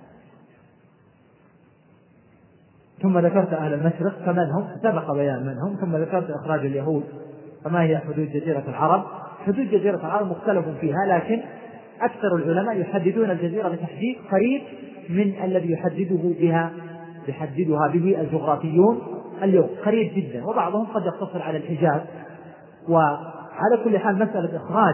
ثم ذكرت أهل المشرق فمن هم، سبق بيان من هم. ثم ذكرت إخراج اليهود، فما هي حدود جزيرة العرب؟ حدود جزيرة العرب مختلف فيها، لكن أكثر العلماء يحددون الجزيرة بتحديد قريب من الذي يحدده بها يحددها به الجغرافيون اليوم، قريب جدا، وبعضهم قد يقتصر على الحجاز. وعلى كل حال مسألة إخراج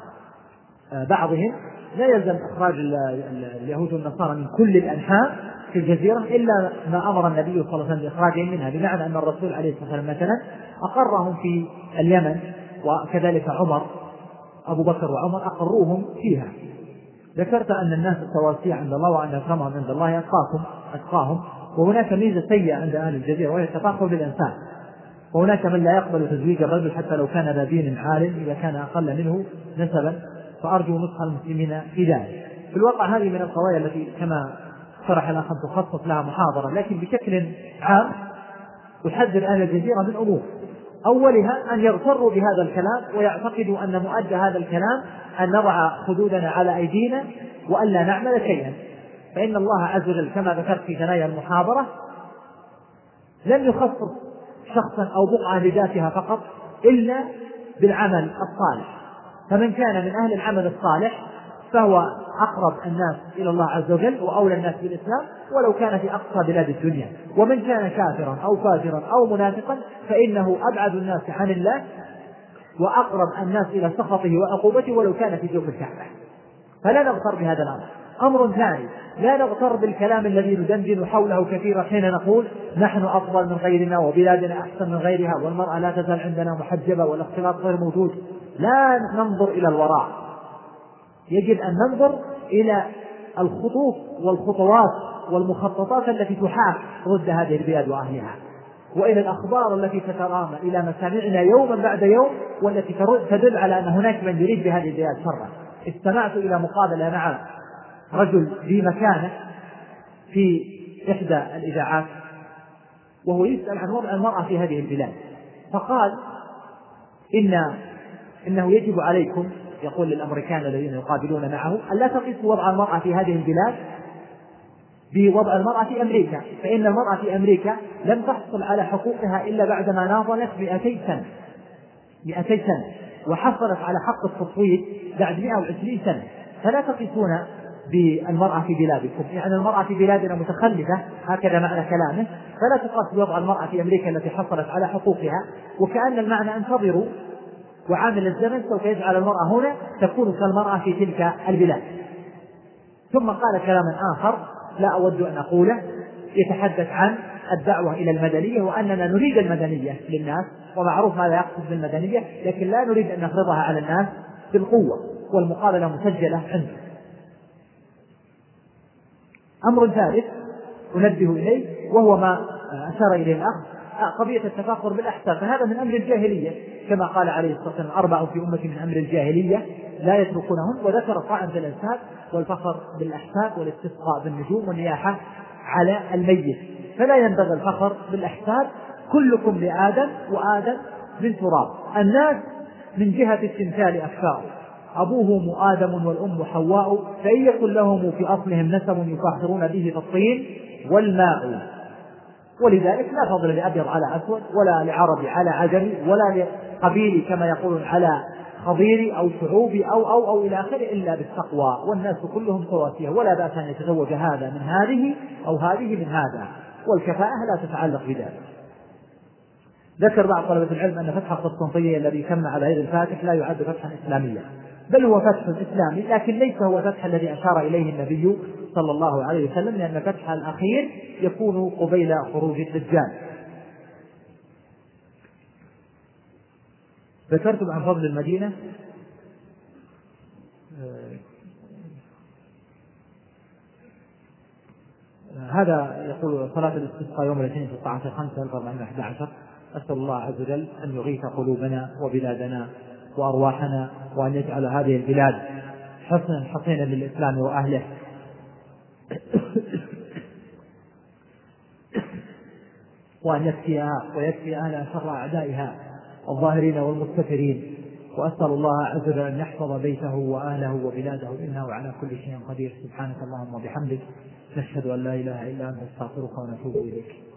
بعضهم لا يلزم إخراج اليهود والنصارى من كل الأنحاء في الجزيرة إلا ما أمر النبي صلى الله عليه وسلم بإخراجهم منها، بمعنى أن الرسول عليه الصلاة والسلام مثلا أقرهم في اليمن، وكذلك عمر أبو بكر وعمر أقروهم فيها. ذكرت أن الناس التواسية عند الله وأن أكرمهم عند الله أتقاكم أتقاهم. وهناك ميزة سيئة عند أهل الجزيرة وهي التفاخر بالأنساب، وهناك من لا يقبل تزويج الرجل حتى لو كان ذا دين عالم إذا كان أقل منه نسبا، فأرجو نصح المسلمين في ذلك. في الواقع هذه من القضايا التي كما صرح الأخ تخصص لها محاضرة، لكن بشكل عام أحذر أهل الجزيرة من أمور، أولها أن يغتروا بهذا الكلام ويعتقدوا أن مؤدى هذا الكلام أن نضع خدودنا على أيدينا وأن لا نعمل شيئا، فإن الله عز وجل كما ذكرت في ثنايا المحاضرة لم يخصص شخصا أو بقعة لذاتها فقط إلا بالعمل الصالح، فمن كان من أهل العمل الصالح فهو أقرب الناس إلى الله عز وجل وأولى الناس بالإسلام ولو كان في أقصى بلاد الدنيا، ومن كان كافرا أو فاجرا أو منافقا فإنه أبعد الناس عن الله وأقرب الناس إلى سخطه وعقوبته ولو كان في جوف الكعبة. فلا نغتر بهذا الأمر. أمر ثاني، لا نغتر بالكلام الذي ندندن حوله كثيرا حين نقول نحن أفضل من غيرنا وبلادنا أحسن من غيرها والمرأة لا تزال عندنا محجبة والاختلاط غير موجود. لا ننظر إلى الوراء، يجب أن ننظر إلى الخطوط والخطوات والمخططات التي تحاك ضد هذه البلاد وأهلها، وإلى الأخبار التي تترامى إلى مسامعنا يوما بعد يوم والتي تدل على أن هناك من يريد بهذه البلاد شرا. استمعت إلى مقابلة مع رجل ذي مكانة في إحدى الإذاعات وهو يسأل عن وضع المرأة في هذه البلاد، فقال إن إنه يجب عليكم، يقول للأمريكان الذين يقابلون معه، أن لا تقيسوا وضع المرأة في هذه البلاد بوضع المرأة في أمريكا، فإن المرأة في أمريكا لم تحصل على حقوقها إلا بعدما ناضلت مئتي سنة مئتي سنة وحصلت على حق التصويت بعد مئة وعشرين سنة، فلا تقيسون بالمرأة في بلادكم، يعني المرأة في بلادنا متخلفة، هكذا معنى كلامه، فلا تقاس بوضع المرأة في أمريكا التي حصلت على حقوقها، وكأن المعنى انتظروا وعامل الزمن سوف يجعل المرأة هنا تكون كالمرأة في تلك البلاد. ثم قال كلاما آخر لا أود أن أقوله، يتحدث عن الدعوة إلى المدنية وأننا نريد المدنية للناس، ومعروف ماذا يقصد بالمدنية، لكن لا نريد أن نفرضها على الناس بالقوة، والمقابلة مسجلة عنده. أمر ثالث أنبه إليه وهو ما أشار إليه الأخ، قضية التفاخر بالأحساب، فهذا من أمر الجاهلية كما قال عليه الصلاة والسلام أربع في أمة من أمر الجاهلية لا يتركونهن، وذكر طاعة الأنساب والفخر بالأحساب والاستسقاء بالنجوم والنياحة على الميت، فلا ينبغي الفخر بالأحساب. كلكم لآدم وآدم من تراب، الناس من جهة التمثال أكثر، أبوهم آدم والأم حواء، فإن يكن لهم في أصلهم نسب يفاخرون به في الطين والماء. ولذلك لا فضل لأبيض على أسود ولا لعربي على عجمي ولا لقبيلي كما يقولون على خضيري أو شعوبي أو أو أو إلى آخره إلا بالتقوى، والناس كلهم سواسية، ولا بأس أن يتزوج هذا من هذه أو هذه من هذا، والكفاءة لا تتعلق بذلك. ذكر بعض طلبة العلم أن فتح القسطنطينية الذي كان على يد الفاتح لا يعد فتحا إسلاميا، بل هو فتح إسلامي، لكن ليس هو فتح الذي أشار إليه النبي صلى الله عليه وسلم، لأن الفتح الأخير يكون قبيل خروج الدجال. ذكرت عن فضل المدينة هذا يقول صلاة الاستسقاء يوم الاثنين ستة عشر خمسة ألف وأربعمائة وأحد عشر. أسأل الله عز وجل أن يغيث قلوبنا وبلادنا وأرواحنا، وأن يجعل هذه البلاد حصنا حصينا للإسلام وأهله، وأن يكفيها ويكفي أهلها شر أعدائها الظاهرين والمستترين. وأسأل الله عز وجل أن يحفظ بيته وأهله وبلاده، إنه على كل شيء قدير. سبحانك اللهم وبحمدك، نشهد أن لا إله إلا أنت، نستغفرك ونتوب إليك.